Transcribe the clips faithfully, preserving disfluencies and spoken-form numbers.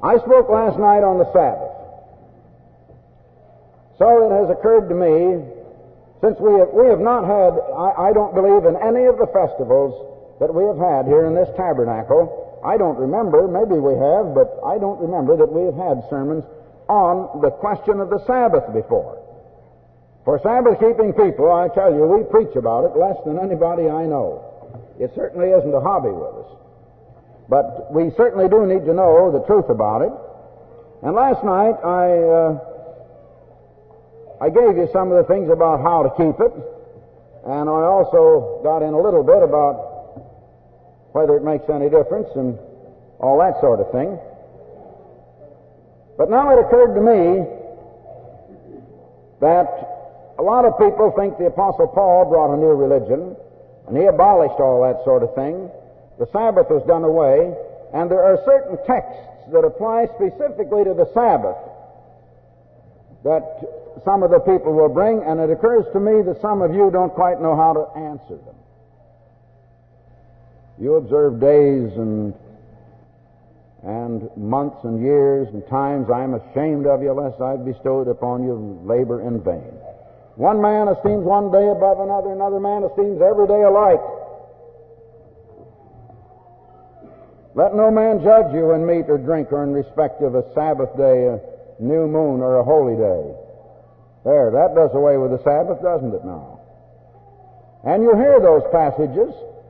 I spoke last night on the Sabbath. So it has occurred to me, since we have, we have not had, I, I don't believe in any of the festivals that we have had here in this tabernacle. I don't remember, maybe we have, but I don't remember that we have had sermons on the question of the Sabbath before. For Sabbath-keeping people, I tell you, we preach about it less than anybody I know. It certainly isn't a hobby with us. But we certainly do need to know the truth about it. And last night, I... Uh, I gave you some of the things about how to keep it, and I also got in a little bit about whether it makes any difference and all that sort of thing. But now it occurred to me that a lot of people think the Apostle Paul brought a new religion, and he abolished all that sort of thing. The Sabbath was done away, and there are certain texts that apply specifically to the Sabbath that some of the people will bring, and it occurs to me that some of you don't quite know how to answer them. You observe days and and months and years and times. I'm ashamed of you, lest I bestowed upon you labor in vain. One man esteems one day above another, another man esteems every day alike. Let no man judge you in meat or drink or in respect of a Sabbath day, a new moon, or a holy day. There, that does away with the Sabbath, doesn't it now? And you hear those passages,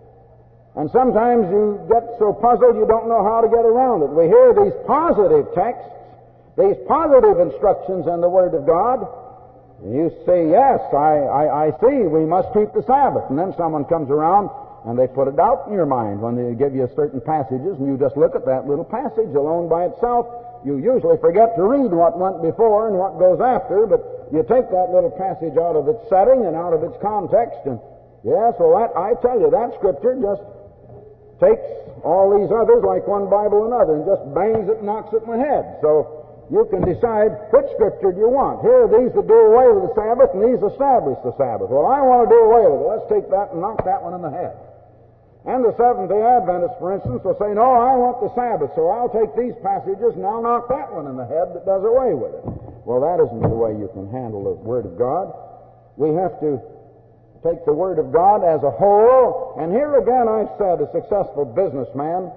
and sometimes you get so puzzled you don't know how to get around it. We hear these positive texts, these positive instructions in the Word of God, and you say, yes, I, I, I see, we must keep the Sabbath. And then someone comes around and they put a doubt in your mind when they give you certain passages, and you just look at that little passage alone by itself. You usually forget to read what went before and what goes after, but you take that little passage out of its setting and out of its context, and yes, well, that, I tell you, that Scripture just takes all these others like one Bible another and just bangs it and knocks it in the head. So you can decide which Scripture do you want. Here are these that do away with the Sabbath, and these establish the Sabbath. Well, I want to do away with it. Let's take that and knock that one in the head. And the Seventh-day Adventists, for instance, will say, no, I want the Sabbath, so I'll take these passages and I'll knock that one in the head that does away with it. Well, that isn't the way you can handle the Word of God. We have to take the Word of God as a whole, and here again I've said a successful businessman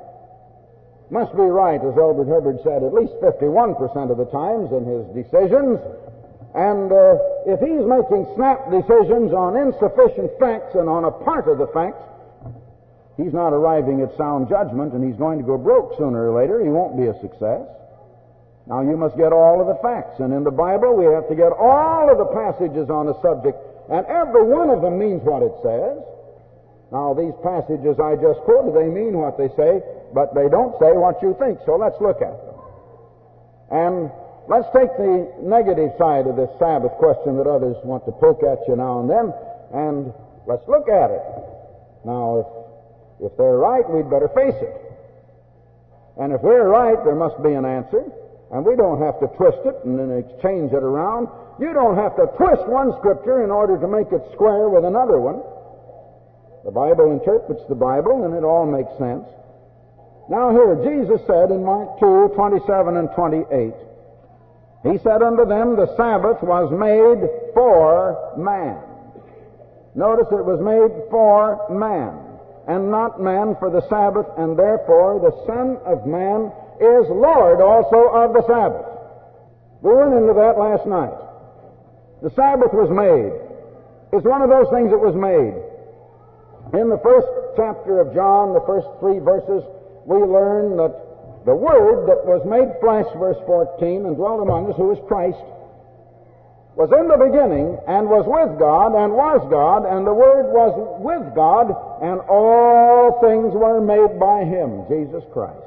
must be right, as Elbert Hubbard said, at least fifty-one percent of the times in his decisions, and uh, if he's making snap decisions on insufficient facts and on a part of the facts, he's not arriving at sound judgment, and he's going to go broke sooner or later. He won't be a success. Now, you must get all of the facts, and in the Bible we have to get all of the passages on a subject, and every one of them means what it says. Now, these passages I just quoted, they mean what they say, but they don't say what you think, so let's look at them. And let's take the negative side of this Sabbath question that others want to poke at you now and then, and let's look at it. Now, if, if they're right, we'd better face it. And if we're right, there must be an answer. And we don't have to twist it and then exchange it around. You don't have to twist one Scripture in order to make it square with another one. The Bible interprets the Bible, and it all makes sense. Now here, Jesus said in Mark two, twenty-seven and twenty-eight, He said unto them, the Sabbath was made for man. Notice it was made for man, and not man for the Sabbath, and therefore the Son of Man is Lord also of the Sabbath. We went into that last night. The Sabbath was made. It's one of those things that was made. In the first chapter of John, the first three verses, we learn that the Word that was made flesh, verse fourteen, and dwelt among us, who is Christ, was in the beginning, and was with God, and was God, and the Word was with God, and all things were made by Him, Jesus Christ.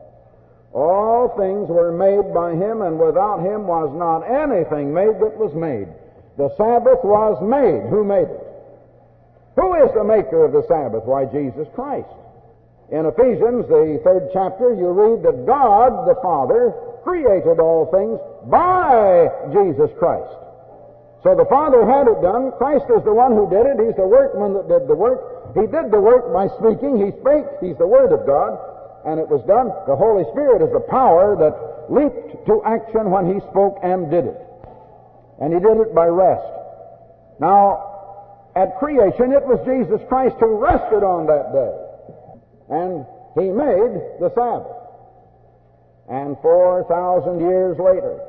All things were made by Him, and without Him was not anything made that was made. The Sabbath was made. Who made it? Who is the maker of the Sabbath? Why, Jesus Christ. In Ephesians, the third chapter, you read that God, the Father, created all things by Jesus Christ. So the Father had it done. Christ is the one who did it. He's the workman that did the work. He did the work by speaking. He spake. He's the Word of God. and it was done. The Holy Spirit is the power that leaped to action when He spoke and did it. And He did it by rest. Now, at creation, it was Jesus Christ who rested on that day. And He made the Sabbath. And four thousand years later,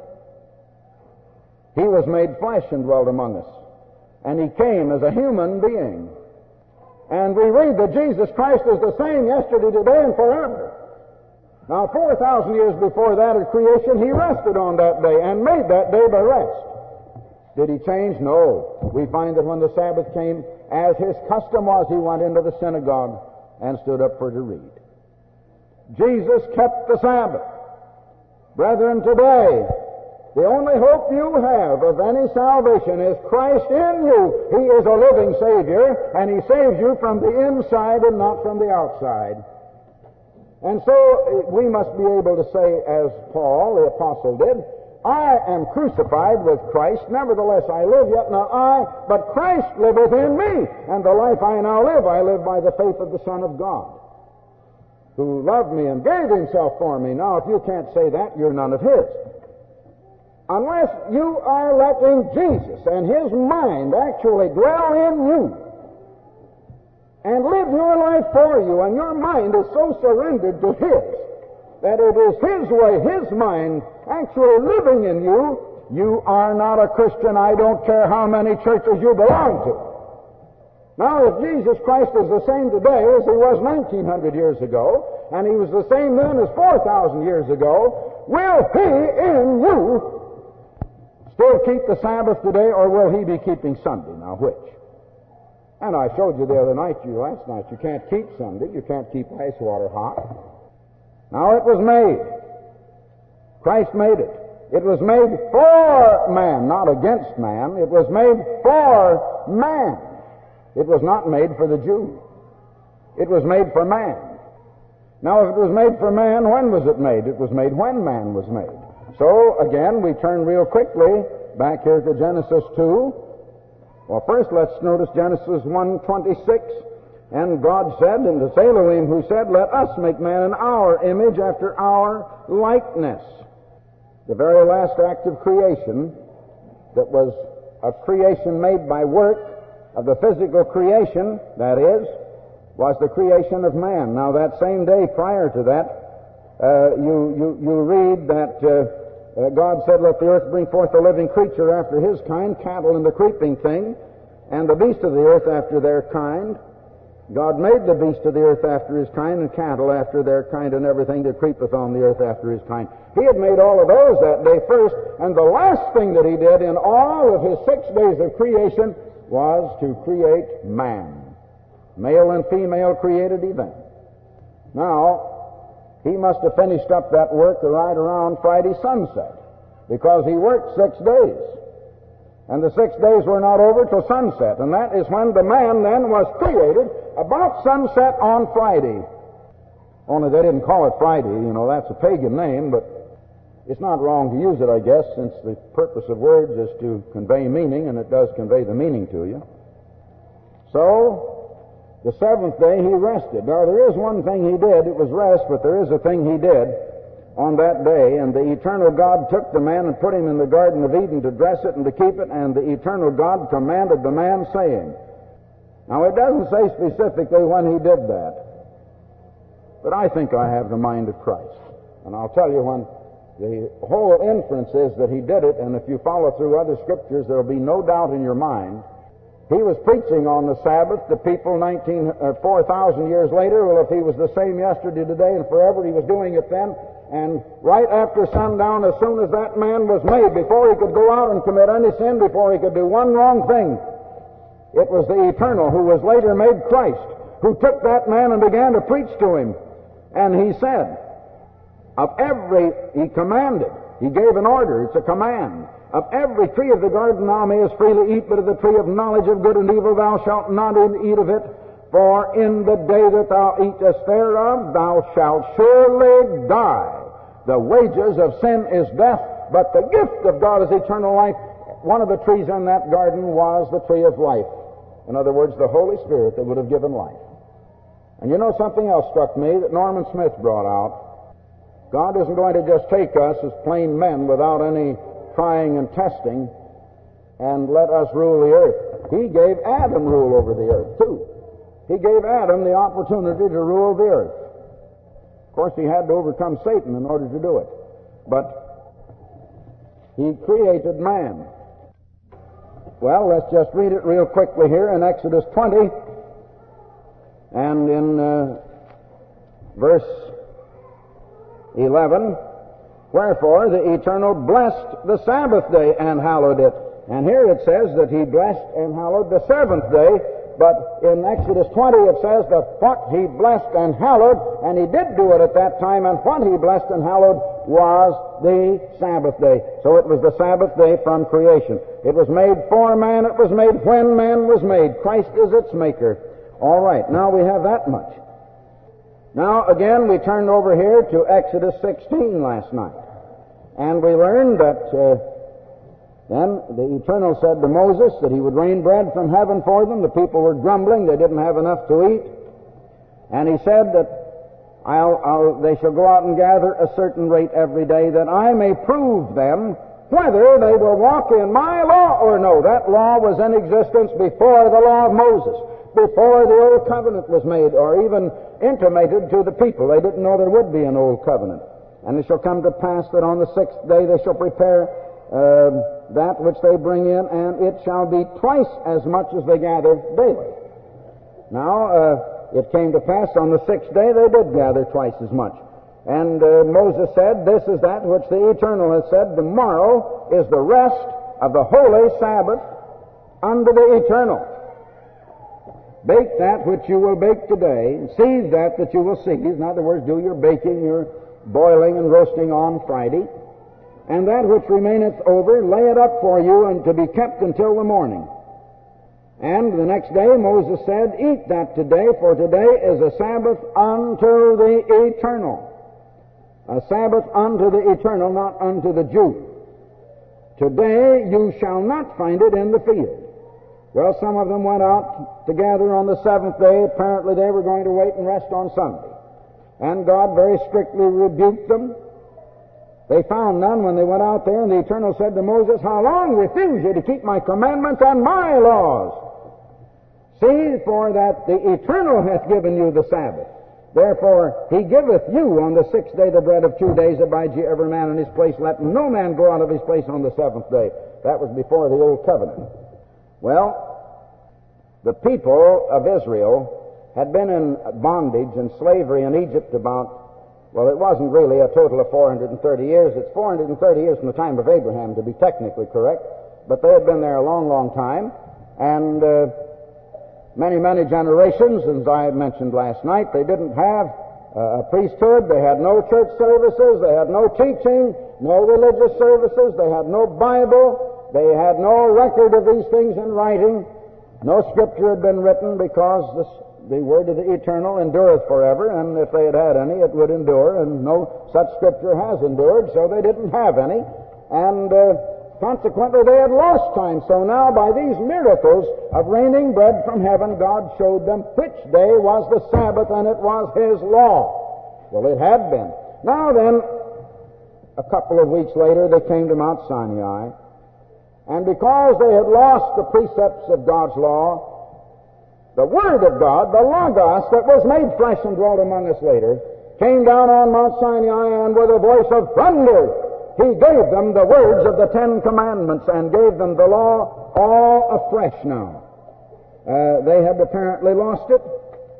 He was made flesh and dwelt among us. And He came as a human being. And we read that Jesus Christ is the same yesterday, today, and forever. Now, four thousand years before that at creation, He rested on that day and made that day by rest. Did He change? No. We find that when the Sabbath came, as His custom was, He went into the synagogue and stood up for to read. Jesus kept the Sabbath. Brethren, today, the only hope you have of any salvation is Christ in you. He is a living Savior, and He saves you from the inside and not from the outside. And so we must be able to say, as Paul, the apostle, did, I am crucified with Christ, nevertheless I live, yet not I, but Christ liveth in me. And the life I now live, I live by the faith of the Son of God, who loved me and gave Himself for me. Now, if you can't say that, you're none of His. Unless you are letting Jesus and His mind actually dwell in you and live your life for you, and your mind is so surrendered to His that it is His way, His mind actually living in you, you are not a Christian. I don't care how many churches you belong to. Now, if Jesus Christ is the same today as He was nineteen hundred years ago, and He was the same then as four thousand years ago, will He in you still keep the Sabbath today, or will He be keeping Sunday? Now, which? And I showed you the other night, you last night, you can't keep Sunday, you can't keep ice water hot. Now, it was made. Christ made it. It was made for man, not against man. It was made for man. It was not made for the Jew. It was made for man. Now, if it was made for man, when was it made? It was made when man was made. So, again, we turn real quickly back here to Genesis two. Well, first let's notice Genesis one twenty-six. And God said, and it's Elohim who said, let us make man in our image after our likeness. The very last act of creation that was a creation made by work, of the physical creation, that is, was the creation of man. Now, that same day prior to that, uh, you, you, you read that uh, Uh, God said, let the earth bring forth a living creature after his kind, cattle and the creeping thing, and the beast of the earth after their kind. God made the beast of the earth after his kind, and cattle after their kind, and everything that creepeth on the earth after his kind. He had made all of those that day first, and the last thing that He did in all of His six days of creation was to create man. Male and female created He then. Now, He must have finished up that work right around Friday sunset, because He worked six days. And the six days were not over till sunset, and that is when the man then was created about sunset on Friday. Only they didn't call it Friday, you know, that's a pagan name, but it's not wrong to use it, I guess, since the purpose of words is to convey meaning, and it does convey the meaning to you. So, the seventh day He rested. Now, there is one thing He did. It was rest, but there is a thing He did on that day. And the eternal God took the man and put him in the Garden of Eden to dress it and to keep it. And the eternal God commanded the man, saying. Now, it doesn't say specifically when He did that. But I think I have the mind of Christ. And I'll tell you when the whole inference is that He did it. And if you follow through other scriptures, there will be no doubt in your mind. He was preaching on the Sabbath to people nineteen, uh, four thousand years later. Well, if He was the same yesterday, today, and forever, He was doing it then. And right after sundown, as soon as that man was made, before he could go out and commit any sin, before he could do one wrong thing, it was the Eternal, who was later made Christ, who took that man and began to preach to him. And He said, of every, He commanded, He gave an order, it's a command. Of every tree of the garden thou mayest freely eat, but of the tree of knowledge of good and evil thou shalt not eat of it. For in the day that thou eatest thereof, thou shalt surely die. The wages of sin is death, but the gift of God is eternal life. One of the trees in that garden was the tree of life. In other words, the Holy Spirit that would have given life. And you know, something else struck me that Norman Smith brought out. God isn't going to just take us as plain men without any trying and testing and let us rule the earth. He gave Adam rule over the earth, too. He gave Adam the opportunity to rule the earth. Of course, he had to overcome Satan in order to do it. But he created man. Well, let's just read it real quickly here in Exodus twenty and in uh, verse eleven. Wherefore the Eternal blessed the Sabbath day and hallowed it. And here it says that he blessed and hallowed the seventh day, but in Exodus twenty it says that what he blessed and hallowed, and he did do it at that time, and what he blessed and hallowed was the Sabbath day. So it was the Sabbath day from creation. It was made for man, it was made when man was made. Christ is its maker. All right, now we have that much. Now again, we turned over here to Exodus sixteen last night, and we learned that uh, then the Eternal said to Moses that he would rain bread from heaven for them. The people were grumbling. They didn't have enough to eat. And he said that I'll, I'll, they shall go out and gather a certain rate every day, that I may prove them whether they will walk in my law or no. That law was in existence before the law of Moses, before the Old Covenant was made or even intimated to the people. They didn't know there would be an Old Covenant. And it shall come to pass that on the sixth day they shall prepare uh, that which they bring in, and it shall be twice as much as they gather daily. Now, uh, it came to pass on the sixth day they did gather twice as much. And uh, Moses said, this is that which the Eternal has said, tomorrow is the rest of the holy Sabbath unto the Eternal. Bake that which you will bake today, seethe that that you will seethe. In other words, do your baking, your boiling and roasting on Friday. And that which remaineth over, lay it up for you, and to be kept until the morning. And the next day Moses said, eat that today, for today is a Sabbath unto the Eternal. A Sabbath unto the Eternal, not unto the Jew. Today you shall not find it in the field. Well, some of them went out to gather on the seventh day. Apparently they were going to wait and rest on Sunday. And God very strictly rebuked them. They found none when they went out there, and the Eternal said to Moses, how long refuse you to keep my commandments and my laws? See, for that the Eternal hath given you the Sabbath. Therefore he giveth you on the sixth day the bread of two days. Abide ye every man in his place. Let no man go out of his place on the seventh day. That was before the Old Covenant. Well, the people of Israel had been in bondage and slavery in Egypt about, well, it wasn't really a total of four hundred thirty years. It's four hundred thirty years from the time of Abraham, to be technically correct. But they had been there a long, long time. And uh, many, many generations, as I mentioned last night, they didn't have uh, a priesthood. They had no church services. They had no teaching, no religious services. They had no Bible. They had no record of these things in writing. No scripture had been written, because this, the word of the Eternal endureth forever, and if they had had any, it would endure, and no such scripture has endured, so they didn't have any. And uh, consequently, they had lost time. So now, by these miracles of raining bread from heaven, God showed them which day was the Sabbath, and it was His law. Well, it had been. Now then, a couple of weeks later, they came to Mount Sinai. And because they had lost the precepts of God's law, the Word of God, the Logos, that was made flesh and dwelt among us later, came down on Mount Sinai, and with a voice of thunder, He gave them the words of the Ten Commandments and gave them the law all afresh now. Uh, they had apparently lost it.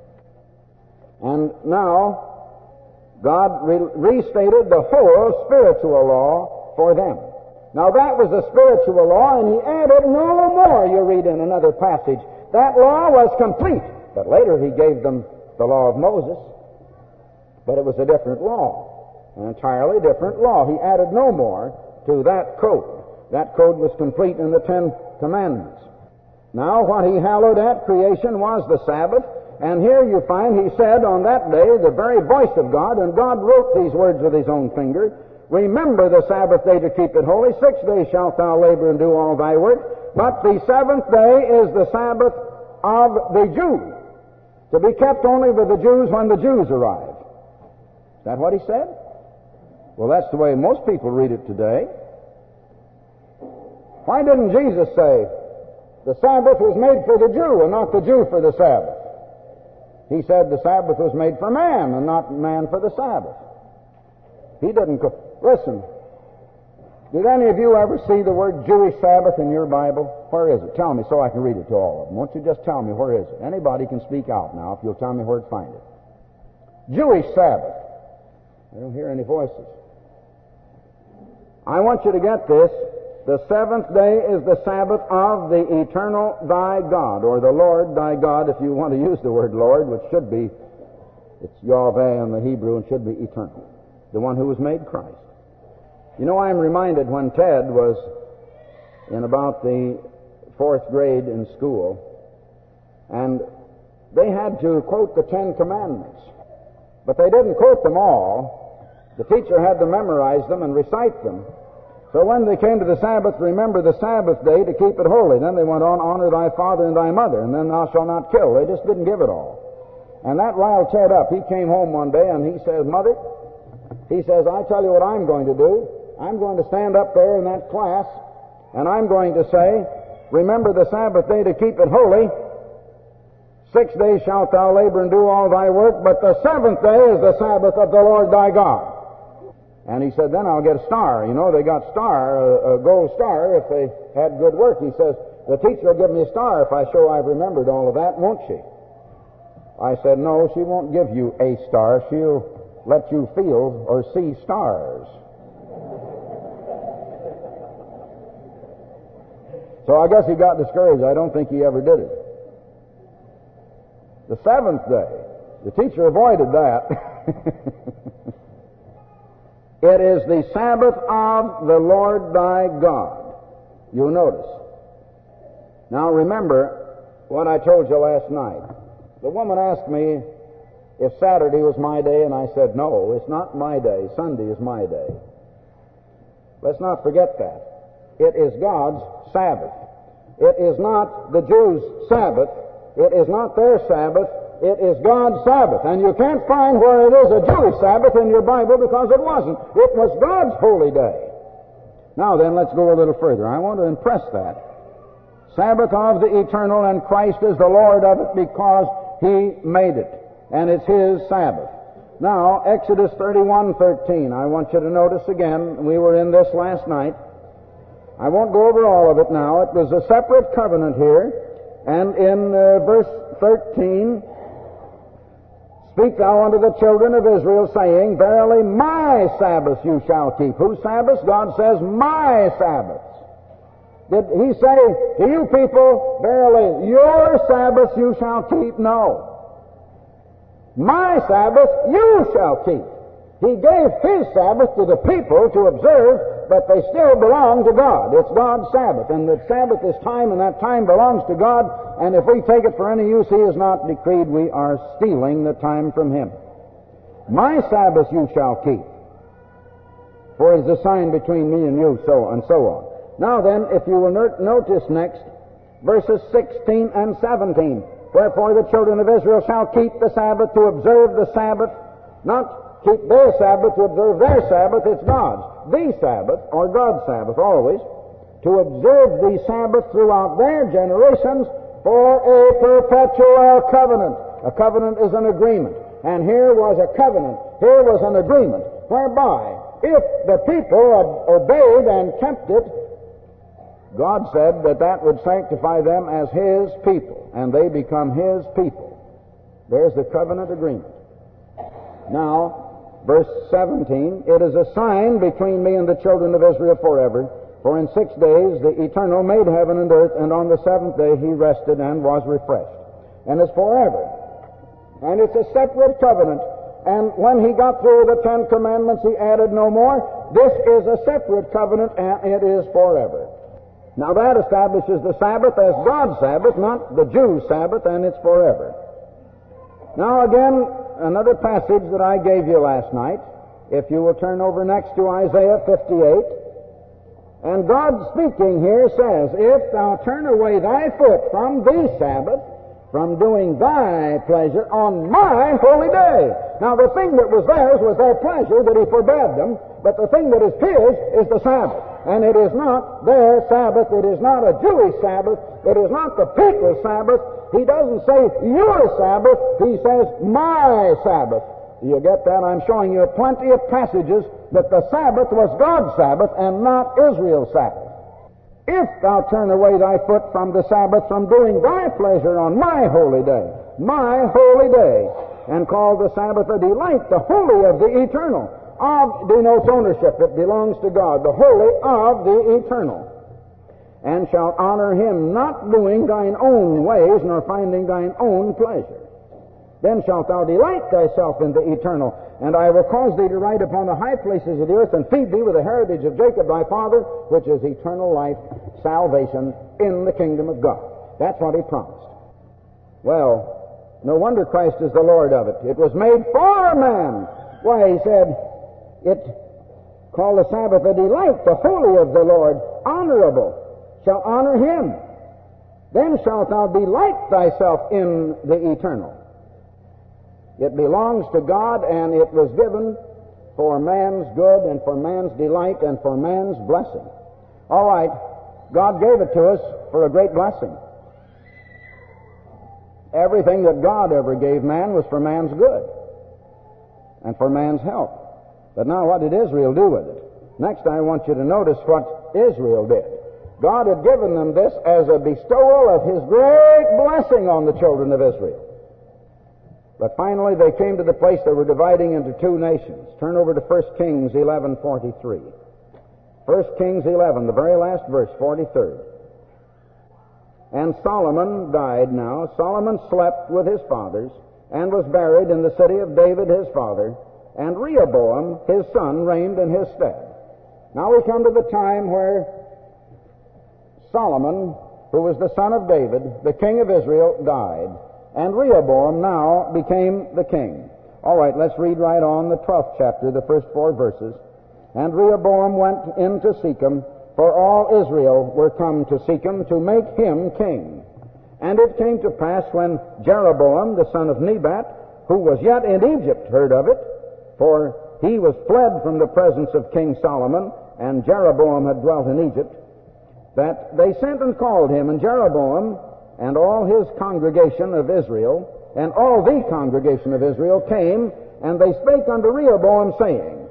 And now, God re- restated the whole spiritual law for them. Now that was a spiritual law, and He added no more, you read in another passage. That law was complete. But later He gave them the law of Moses. But it was a different law, an entirely different law. He added no more to that code. That code was complete in the Ten Commandments. Now what He hallowed at creation was the Sabbath, and here you find He said on that day the very voice of God, and God wrote these words with His own finger, remember the Sabbath day to keep it holy. Six days shalt thou labor and do all thy work. But the seventh day is the Sabbath of the Jew. to be kept only by the Jews when the Jews arrive. Is that what he said? Well, that's the way most people read it today. Why didn't Jesus say, the Sabbath was made for the Jew and not the Jew for the Sabbath? He said the Sabbath was made for man and not man for the Sabbath. He didn't go. Listen, did any of you ever see the word Jewish Sabbath in your Bible? Where is it? Tell me so I can read it to all of them. Won't you just tell me where is it? Anybody can speak out now if you'll tell me where to find it. Jewish Sabbath. I don't hear any voices. I want you to get this. The seventh day is the Sabbath of the eternal thy God, or the Lord thy God, if you want to use the word Lord, which should be, it's Yahweh in the Hebrew, and should be eternal. The one who was made Christ. You know, I'm reminded when Ted was in about the fourth grade in school, and they had to quote the Ten Commandments. But they didn't quote them all. The teacher had to memorize them and recite them. So when they came to the Sabbath, remember the Sabbath day to keep it holy. Then they went on, honor thy father and thy mother, and then thou shalt not kill. They just didn't give it all. And that riled Ted up. He came home one day and he says, Mother, he says, I tell you what I'm going to do. I'm going to stand up there in that class, and I'm going to say, remember the Sabbath day to keep it holy. Six days shalt thou labor and do all thy work, but the seventh day is the Sabbath of the Lord thy God. And he said, then I'll get a star. You know, they got star, a, a gold star, if they had good work. He says, the teacher will give me a star if I show I've remembered all of that, won't she? I said, no, she won't give you a star. She'll let you feel or see stars. So I guess he got discouraged. I don't think he ever did it. The seventh day, the teacher avoided that. It is the Sabbath of the Lord thy God. You'll notice. Now remember what I told you last night. The woman asked me if Saturday was my day, and I said, no, it's not my day. Sunday is my day. Let's not forget that. It is God's Sabbath. It is not the Jews' Sabbath. It is not their Sabbath. It is God's Sabbath. And you can't find where it is a Jewish Sabbath in your Bible because it wasn't. It was God's holy day. Now then, let's go a little further. I want to impress that. Sabbath of the eternal, and Christ is the Lord of it because He made it. And it's His Sabbath. Now, Exodus thirty-one thirteen. I want you to notice again, we were in this last night. I won't go over all of it now. It was a separate covenant here. And in uh, verse thirteen, speak thou unto the children of Israel, saying, verily my Sabbaths you shall keep. Whose Sabbaths? God says, my Sabbaths. Did He say to you people, verily your Sabbaths you shall keep? No. My Sabbath you shall keep. He gave His Sabbath to the people to observe, but they still belong to God. It's God's Sabbath, and the Sabbath is time, and that time belongs to God, and if we take it for any use He has not decreed, we are stealing the time from Him. My Sabbath you shall keep, for it is a sign between me and you, so and so on. Now then, if you will notice next, verses sixteen and seventeen. Wherefore the children of Israel shall keep the Sabbath to observe the Sabbath, not keep their Sabbath to observe their Sabbath, it's God's. The Sabbath, or God's Sabbath always, to observe the Sabbath throughout their generations for a perpetual covenant. A covenant is an agreement. And here was a covenant, here was an agreement, whereby if the people obeyed and kept it, God said that that would sanctify them as His people, and they become His people. There's the covenant agreement. Now, verse seventeen, it is a sign between me and the children of Israel forever, for in six days the Eternal made heaven and earth, and on the seventh day He rested and was refreshed. And it's forever. And it's a separate covenant. And when He got through the Ten Commandments, He added no more. This is a separate covenant, and it is forever. Now that establishes the Sabbath as God's Sabbath, not the Jews' Sabbath, and it's forever. Now again, another passage that I gave you last night, if you will turn over next to Isaiah fifty-eight, and God speaking here says, if thou turn away thy foot from the Sabbath, from doing thy pleasure on my holy day. Now the thing that was theirs was their pleasure that he forbade them, but the thing that is his is the Sabbath. And it is not their Sabbath, it is not a Jewish Sabbath, it is not the people's Sabbath. He doesn't say your Sabbath, he says my Sabbath. You get that? I'm showing you plenty of passages that the Sabbath was God's Sabbath and not Israel's Sabbath. If thou turn away thy foot from the Sabbath, from doing thy pleasure on my holy day, my holy day, and call the Sabbath a delight, the holy of the eternal. Of denotes ownership. It belongs to God, the holy of the eternal. And shalt honor him, not doing thine own ways, nor finding thine own pleasure. Then shalt thou delight thyself in the eternal, and I will cause thee to ride upon the high places of the earth, and feed thee with the heritage of Jacob thy father, which is eternal life, salvation in the kingdom of God. That's what he promised. Well, no wonder Christ is the Lord of it. It was made for man. Why, he said, it called the Sabbath a delight, the holy of the Lord, honorable, shall honor him. Then shalt thou delight thyself in the eternal. It belongs to God, and it was given for man's good and for man's delight and for man's blessing. All right, God gave it to us for a great blessing. Everything that God ever gave man was for man's good and for man's help. But now what did Israel do with it? Next, I want you to notice what Israel did. God had given them this as a bestowal of his great blessing on the children of Israel. But finally they came to the place they were dividing into two nations. Turn over to First Kings eleven forty-three. First Kings eleven, the very last verse, forty-third. And Solomon died now. Solomon slept with his fathers and was buried in the city of David his father, and Rehoboam his son reigned in his stead. Now we come to the time where Solomon, who was the son of David, the king of Israel, died. And Rehoboam now became the king. All right, let's read right on the twelfth chapter, the first four verses. And Rehoboam went into Shechem, for all Israel were come to Shechem to make him king. And it came to pass when Jeroboam, the son of Nebat, who was yet in Egypt, heard of it, for he was fled from the presence of King Solomon, and Jeroboam had dwelt in Egypt, that they sent and called him, and Jeroboam and all his congregation of Israel, and all the congregation of Israel came, and they spake unto Rehoboam, saying,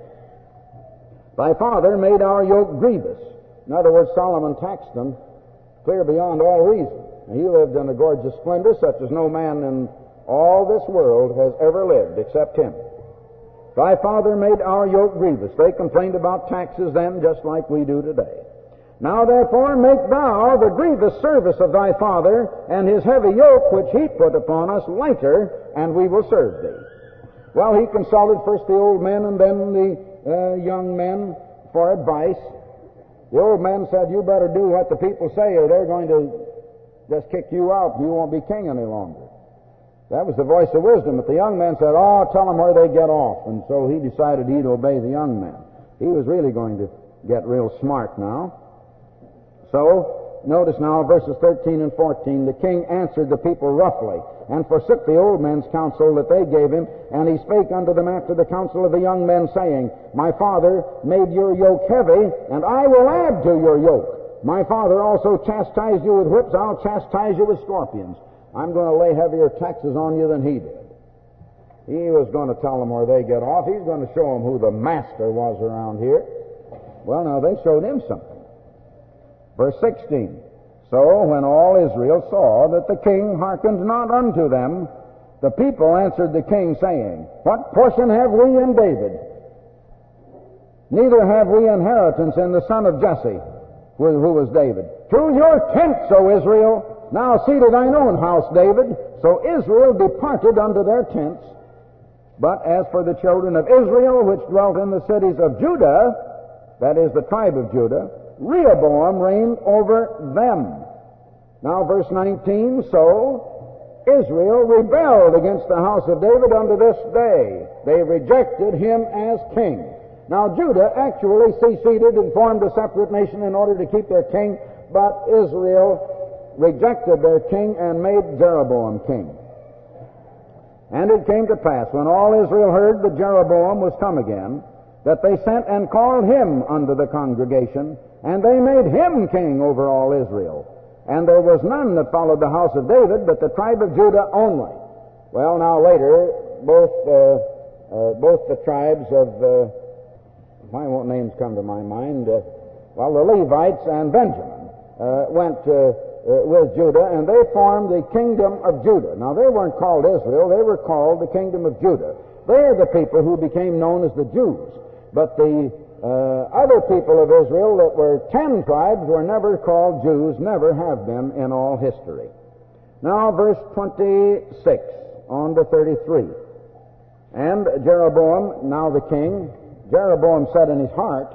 Thy father made our yoke grievous. In other words, Solomon taxed them clear beyond all reason. He lived in a gorgeous splendor such as no man in all this world has ever lived except him. Thy father made our yoke grievous. They complained about taxes then just like we do today. Now therefore make thou the grievous service of thy father and his heavy yoke which he put upon us lighter, and we will serve thee. Well, he consulted first the old men and then the uh, young men for advice. The old men said, you better do what the people say or they're going to just kick you out. You won't be king any longer. That was the voice of wisdom. But the young men said, oh, tell them where they get off. And so he decided he'd obey the young men. He was really going to get real smart now. So, notice now verses thirteen and fourteen. The king answered the people roughly, and forsook the old men's counsel that they gave him, and he spake unto them after the counsel of the young men, saying, My father made your yoke heavy, and I will add to your yoke. My father also chastised you with whips, I'll chastise you with scorpions. I'm going to lay heavier taxes on you than he did. He was going to tell them where they get off. He's going to show them who the master was around here. Well, now, they showed him something. Verse sixteen, So when all Israel saw that the king hearkened not unto them, the people answered the king, saying, What portion have we in David? Neither have we inheritance in the son of Jesse, who was David. To your tents, O Israel! Now see to thine own house, David. So Israel departed unto their tents. But as for the children of Israel, which dwelt in the cities of Judah, that is the tribe of Judah, Rehoboam reigned over them. Now verse nineteen, So Israel rebelled against the house of David unto this day. They rejected him as king. Now Judah actually seceded and formed a separate nation in order to keep their king, but Israel rejected their king and made Jeroboam king. And it came to pass, when all Israel heard that Jeroboam was come again, that they sent and called him unto the congregation, and they made him king over all Israel. And there was none that followed the house of David, but the tribe of Judah only. Well, now later, both uh, uh, both the tribes of, uh, why won't names come to my mind? Uh, well, the Levites and Benjamin uh, went uh, uh, with Judah, and they formed the kingdom of Judah. Now, they weren't called Israel, they were called the kingdom of Judah. They're the people who became known as the Jews. But the uh, other people of Israel that were ten tribes were never called Jews, never have been in all history. Now, verse twenty-six on to thirty-three. And Jeroboam, now the king, Jeroboam said in his heart,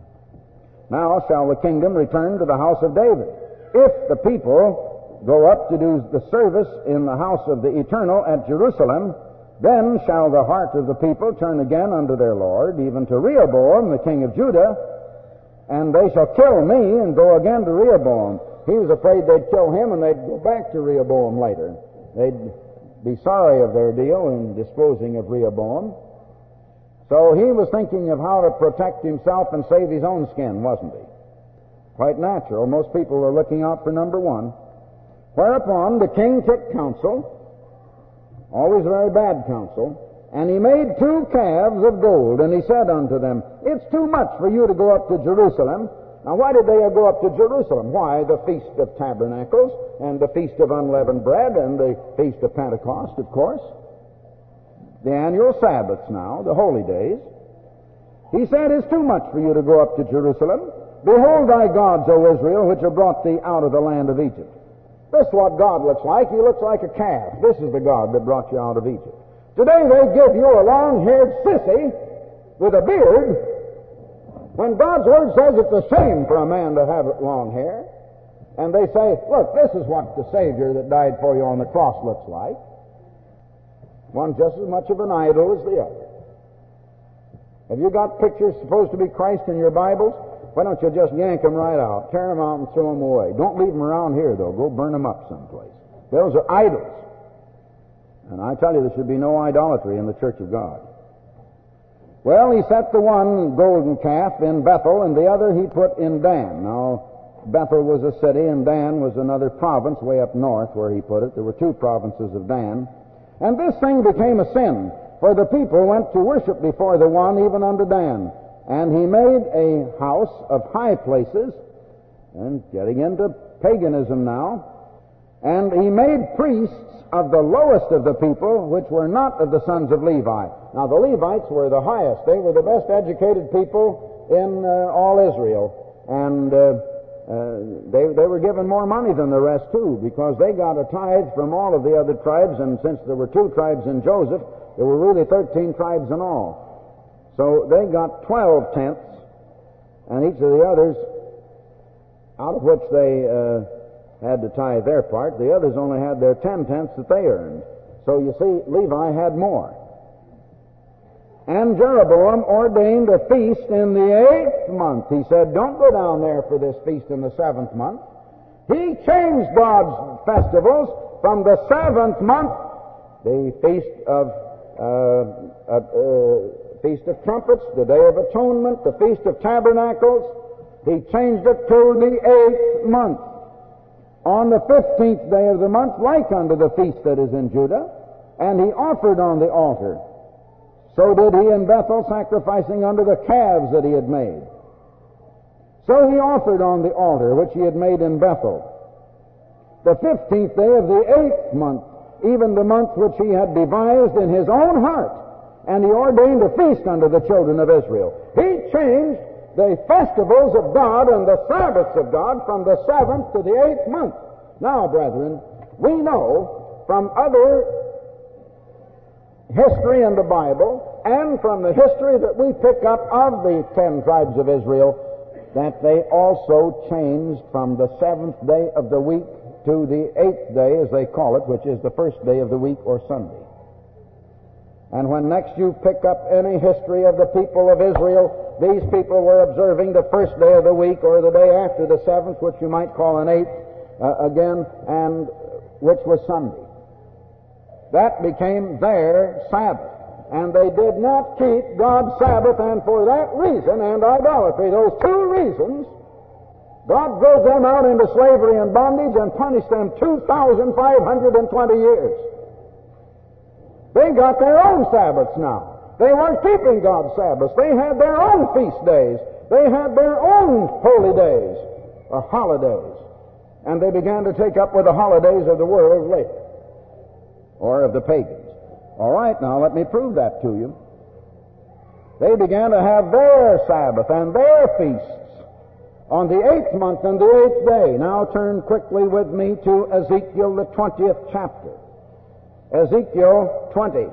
now shall the kingdom return to the house of David. If the people go up to do the service in the house of the Eternal at Jerusalem, then shall the heart of the people turn again unto their Lord, even to Rehoboam, the king of Judah, and they shall kill me and go again to Rehoboam. He was afraid they'd kill him and they'd go back to Rehoboam later. They'd be sorry of their deal in disposing of Rehoboam. So he was thinking of how to protect himself and save his own skin, wasn't he? Quite natural. Most people are looking out for number one. Whereupon the king took counsel, always very bad counsel, and he made two calves of gold, and he said unto them, it's too much for you to go up to Jerusalem. Now, why did they go up to Jerusalem? Why, the Feast of Tabernacles, and the Feast of Unleavened Bread, and the Feast of Pentecost, of course. The annual Sabbaths now, the holy days. He said, it's too much for you to go up to Jerusalem. Behold thy gods, O Israel, which have brought thee out of the land of Egypt. This is what God looks like. He looks like a calf. This is the God that brought you out of Egypt. Today they give you a long-haired sissy with a beard, when God's Word says it's a shame for a man to have long hair. And they say, look, this is what the Savior that died for you on the cross looks like. One just as much of an idol as the other. Have you got pictures supposed to be Christ in your Bibles? Why don't you just yank them right out, tear them out and throw them away? Don't leave them around here, though. Go burn them up someplace. Those are idols. And I tell you, there should be no idolatry in the church of God. Well, he set the one golden calf in Bethel, and the other he put in Dan. Now, Bethel was a city, and Dan was another province way up north where he put it. There were two provinces of Dan. And this thing became a sin, for the people went to worship before the one, even unto Dan. And he made a house of high places, and getting into paganism now, and he made priests of the lowest of the people, which were not of the sons of Levi. Now, the Levites were the highest. They were the best educated people in uh, all Israel. And uh, uh, they, they were given more money than the rest, too, because they got a tithe from all of the other tribes, and since there were two tribes in Joseph, there were really thirteen tribes in all. So they got twelve tenths, and each of the others, out of which they uh, had to tithe their part, the others only had their ten tenths that they earned. So you see, Levi had more. And Jeroboam ordained a feast in the eighth month. He said, don't go down there for this feast in the seventh month. He changed God's festivals from the seventh month, the feast of uh, uh, uh, Feast of Trumpets, the Day of Atonement, the Feast of Tabernacles. He changed it to the eighth month. On the fifteenth day of the month, like unto the feast that is in Judah, and he offered on the altar. So did he in Bethel, sacrificing unto the calves that he had made. So he offered on the altar which he had made in Bethel. The fifteenth day of the eighth month, even the month which he had devised in his own heart, and he ordained a feast unto the children of Israel. He changed the festivals of God and the Sabbaths of God from the seventh to the eighth month. Now, brethren, we know from other history in the Bible and from the history that we pick up of the ten tribes of Israel that they also changed from the seventh day of the week to the eighth day, as they call it, which is the first day of the week or Sunday. And when next you pick up any history of the people of Israel, these people were observing the first day of the week or the day after the seventh, which you might call an eighth, uh, again, and which was Sunday. That became their Sabbath. And they did not keep God's Sabbath, and for that reason, and idolatry, those two reasons, God drove them out into slavery and bondage and punished them two thousand five hundred twenty years. They got their own Sabbaths now. They weren't keeping God's Sabbaths. They had their own feast days. They had their own holy days, or holidays. And they began to take up with the holidays of the world later, or of the pagans. All right, now let me prove that to you. They began to have their Sabbath and their feasts on the eighth month and the eighth day. Now turn quickly with me to Ezekiel, the twentieth chapter. Ezekiel twenty.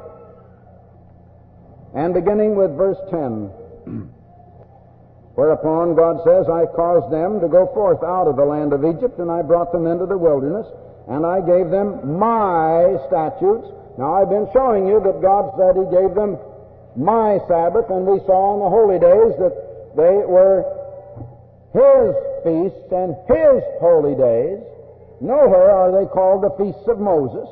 And beginning with verse ten. Whereupon God says, I caused them to go forth out of the land of Egypt, and I brought them into the wilderness, and I gave them my statutes. Now, I've been showing you that God said He gave them my Sabbath, and we saw on the holy days that they were His feasts and His holy days. Nowhere are they called the feasts of Moses.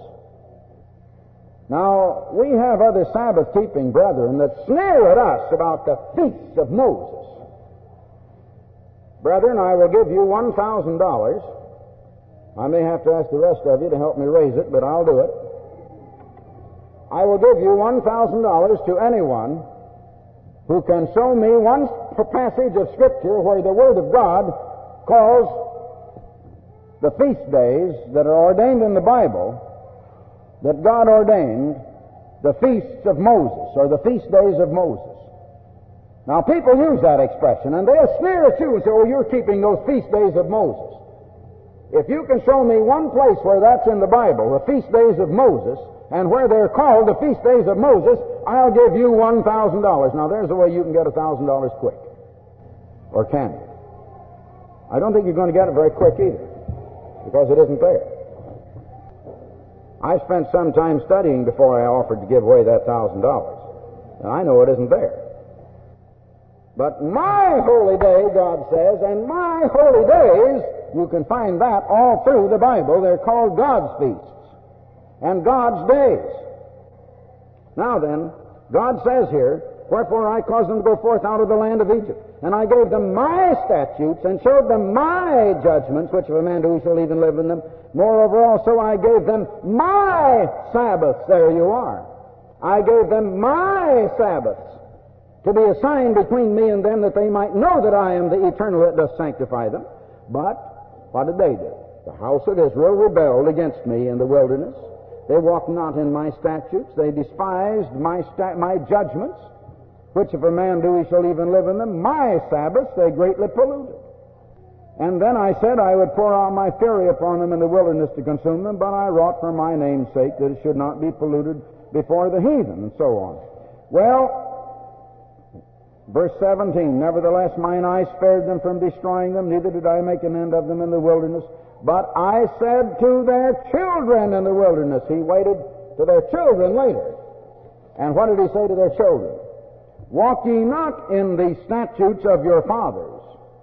Now, we have other Sabbath-keeping brethren that sneer at us about the feasts of Moses. Brethren, I will give you one thousand dollars. I may have to ask the rest of you to help me raise it, but I'll do it. I will give you one thousand dollars to anyone who can show me one passage of Scripture where the Word of God calls the feast days that are ordained in the Bible, that God ordained, the feasts of Moses, or the feast days of Moses. Now, people use that expression, and they'll sneer at you and say, oh, you're keeping those feast days of Moses. If you can show me one place where that's in the Bible, the feast days of Moses, and where they're called the feast days of Moses, I'll give you one thousand dollars. Now, there's a way you can get one thousand dollars quick. Or can you? I don't think you're going to get it very quick either, because it isn't there. I spent some time studying before I offered to give away that one thousand dollars. And I know it isn't there. But my holy day, God says, and my holy days, you can find that all through the Bible. They're called God's feasts and God's days. Now then, God says here, wherefore I caused them to go forth out of the land of Egypt, and I gave them my statutes and showed them my judgments, which of a man do, he shall even live in them. Moreover also I gave them my Sabbaths. There you are. I gave them my Sabbaths to be a sign between me and them, that they might know that I am the Eternal that doth sanctify them. But what did they do? The house of Israel rebelled against me in the wilderness. They walked not in my statutes. They despised my sta- my judgments, which if a man do, he shall even live in them. My Sabbaths they greatly polluted. And then I said I would pour out my fury upon them in the wilderness to consume them, but I wrought for my name's sake that it should not be polluted before the heathen, and so on. Well, verse seventeen, nevertheless mine eye spared them from destroying them, neither did I make an end of them in the wilderness. But I said to their children in the wilderness. He waited to their children later. And what did he say to their children? Walk ye not in the statutes of your fathers,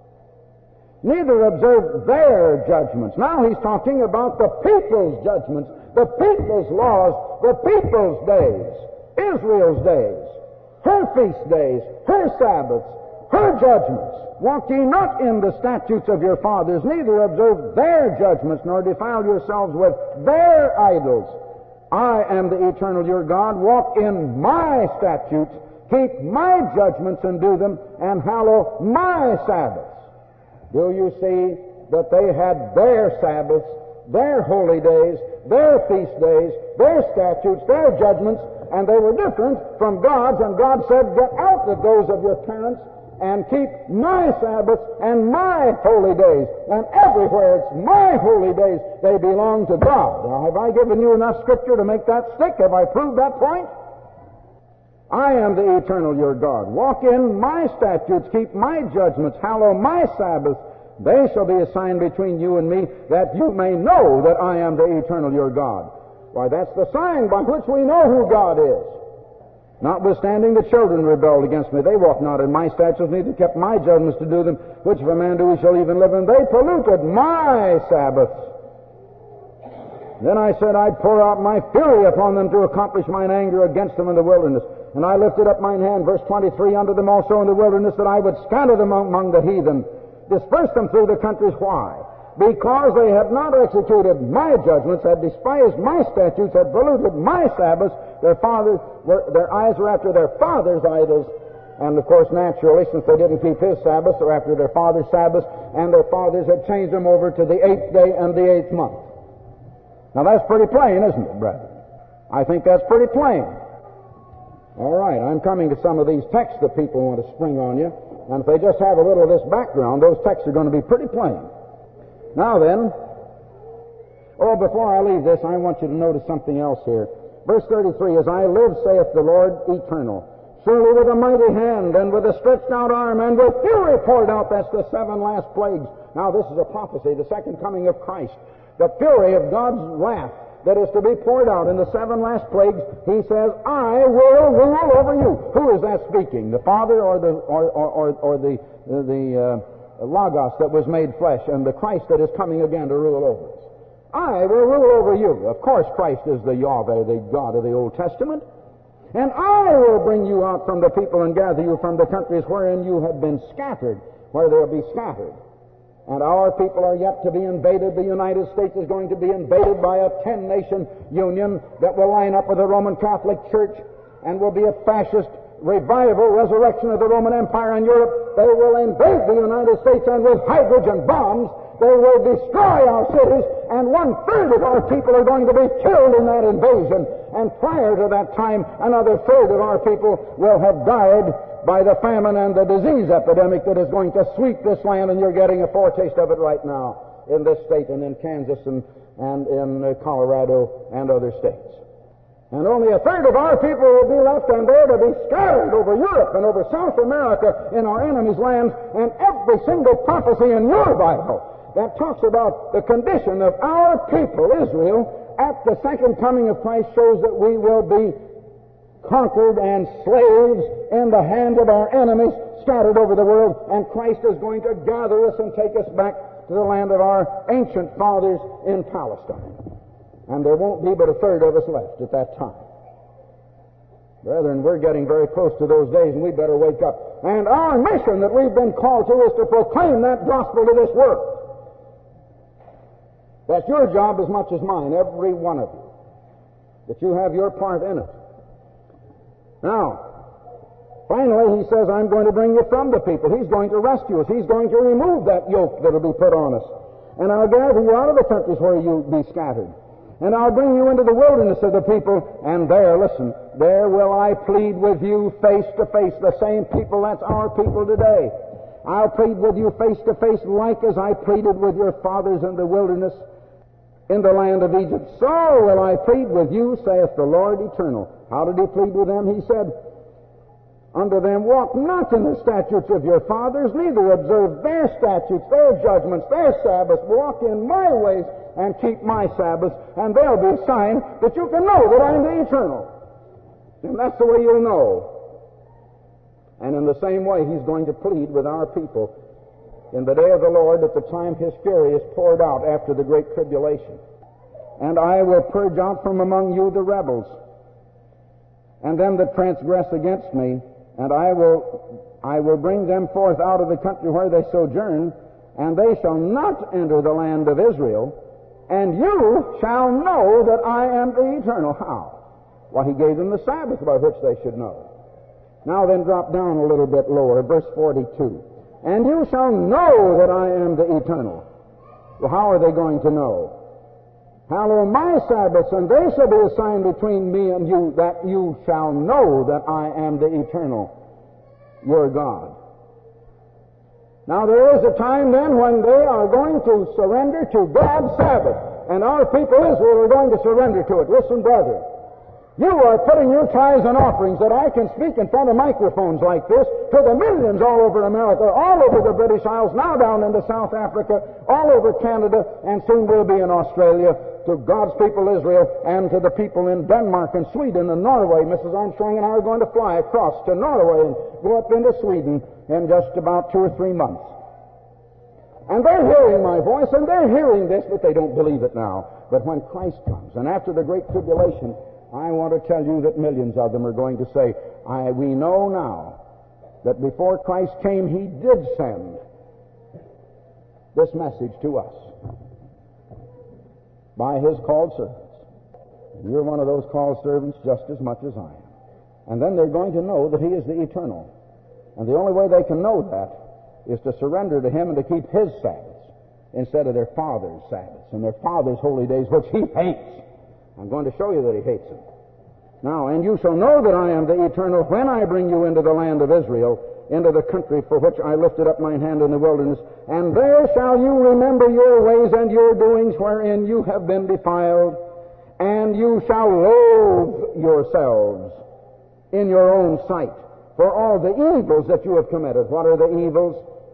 neither observe their judgments. Now he's talking about the people's judgments, the people's laws, the people's days, Israel's days, her feast days, her Sabbaths, her judgments. Walk ye not in the statutes of your fathers, neither observe their judgments, nor defile yourselves with their idols. I am the Eternal your God. Walk in my statutes, keep my judgments and do them, and hallow my Sabbaths. Do you see that they had their Sabbaths, their holy days, their feast days, their statutes, their judgments, and they were different from God's, and God said, get out of those of your parents and keep my Sabbaths and my holy days. And everywhere it's my holy days, they belong to God. Now, have I given you enough Scripture to make that stick? Have I proved that point? I am the Eternal your God. Walk in my statutes, keep my judgments, hallow my Sabbaths. They shall be a sign between you and me, that you may know that I am the Eternal your God. Why, that's the sign by which we know who God is. Notwithstanding, the children rebelled against me. They walked not in my statutes, neither kept my judgments to do them, which if a man do, he shall even live in. They polluted my Sabbaths, Then I said, I'd pour out my fury upon them to accomplish mine anger against them in the wilderness. And I lifted up mine hand, verse twenty-three, unto them also in the wilderness, that I would scatter them among the heathen, disperse them through the countries. Why? Because they had not executed my judgments, had despised my statutes, had polluted my Sabbaths. Their fathers were, their eyes were after their fathers' idols. And of course, naturally, since they didn't keep his Sabbaths, they're after their father's Sabbaths, and their fathers had changed them over to the eighth day and the eighth month. Now that's pretty plain, isn't it, brethren? I think that's pretty plain. All right, I'm coming to some of these texts that people want to spring on you, and if they just have a little of this background, those texts are going to be pretty plain. Now then, oh, before I leave this, I want you to notice something else here. Verse thirty-three, as I live, saith the Lord eternal, surely with a mighty hand, and with a stretched out arm, and with fury poured out, that's the seven last plagues. Now this is a prophecy, the second coming of Christ. The fury of God's wrath that is to be poured out in the seven last plagues. He says, I will rule over you. Who is that speaking? The Father or the or or, or, or the the uh, Logos that was made flesh, and the Christ that is coming again to rule over us? I will rule over you. Of course, Christ is the Yahweh, the God of the Old Testament. And I will bring you out from the people and gather you from the countries wherein you have been scattered, where they'll be scattered. And our people are yet to be invaded. The United States is going to be invaded by a ten-nation union that will line up with the Roman Catholic Church and will be a fascist revival, resurrection of the Roman Empire in Europe. They will invade the United States, and with hydrogen bombs, they will destroy our cities, and one-third of our people are going to be killed in that invasion. And prior to that time, another third of our people will have died by the famine and the disease epidemic that is going to sweep this land, and you're getting a foretaste of it right now in this state and in Kansas and, and in uh, Colorado and other states. And only a third of our people will be left, and they're to be scattered over Europe and over South America in our enemies' lands. And every single prophecy in your Bible that talks about the condition of our people, Israel, at the second coming of Christ shows that we will be conquered and slaves in the hand of our enemies, scattered over the world, and Christ is going to gather us and take us back to the land of our ancient fathers in Palestine. And there won't be but a third of us left at that time. Brethren, we're getting very close to those days, and we better wake up. And our mission that we've been called to is to proclaim that gospel to this world. That's your job as much as mine, every one of you, that you have your part in it. Now, finally, he says, I'm going to bring you from the people. He's going to rescue us. He's going to remove that yoke that will be put on us. And I'll gather you out of the countries where you'll be scattered. And I'll bring you into the wilderness of the people. And there, listen, there will I plead with you face to face. The same people, that's our people today. I'll plead with you face to face like as I pleaded with your fathers in the wilderness in the land of Egypt. So will I plead with you, saith the Lord eternal. How did he plead with them? He said, unto them, walk not in the statutes of your fathers, neither observe their statutes, their judgments, their Sabbaths. Walk in my ways and keep my Sabbaths, and there'll be a sign that you can know that I'm the eternal. And that's the way you'll know. And in the same way, he's going to plead with our people in the day of the Lord, at the time his fury is poured out after the great tribulation. And I will purge out from among you the rebels, and them that transgress against me, and I will I will bring them forth out of the country where they sojourn, and they shall not enter the land of Israel, and you shall know that I am the eternal. How? Well, he gave them the Sabbath by which they should know. Now then, drop down a little bit lower, verse forty-two. And you shall know that I am the eternal. Well, how are they going to know? Hallow my Sabbaths, and they shall be a sign between me and you, that you shall know that I am the eternal, your God. Now there is a time then when they are going to surrender to God's Sabbath, and our people Israel are going to surrender to it. Listen, brethren. You are putting your tithes and offerings that I can speak in front of microphones like this to the millions all over America, all over the British Isles, now down into South Africa, all over Canada, and soon we'll be in Australia, to God's people Israel, and to the people in Denmark and Sweden and Norway. Missus Armstrong and I are going to fly across to Norway and go up into Sweden in just about two or three months. And they're hearing my voice, and they're hearing this, but they don't believe it now. But when Christ comes, and after the great tribulation, I want to tell you that millions of them are going to say, I, we know now that before Christ came, He did send this message to us by His called servants. And you're one of those called servants just as much as I am. And then they're going to know that He is the eternal. And the only way they can know that is to surrender to Him and to keep His Sabbaths instead of their father's Sabbaths and their father's holy days, which He hates. I'm going to show you that He hates them. Now, and you shall know that I am the eternal when I bring you into the land of Israel, into the country for which I lifted up mine hand in the wilderness, and there shall you remember your ways and your doings wherein you have been defiled, and you shall loathe yourselves in your own sight for all the evils that you have committed. What are the evils?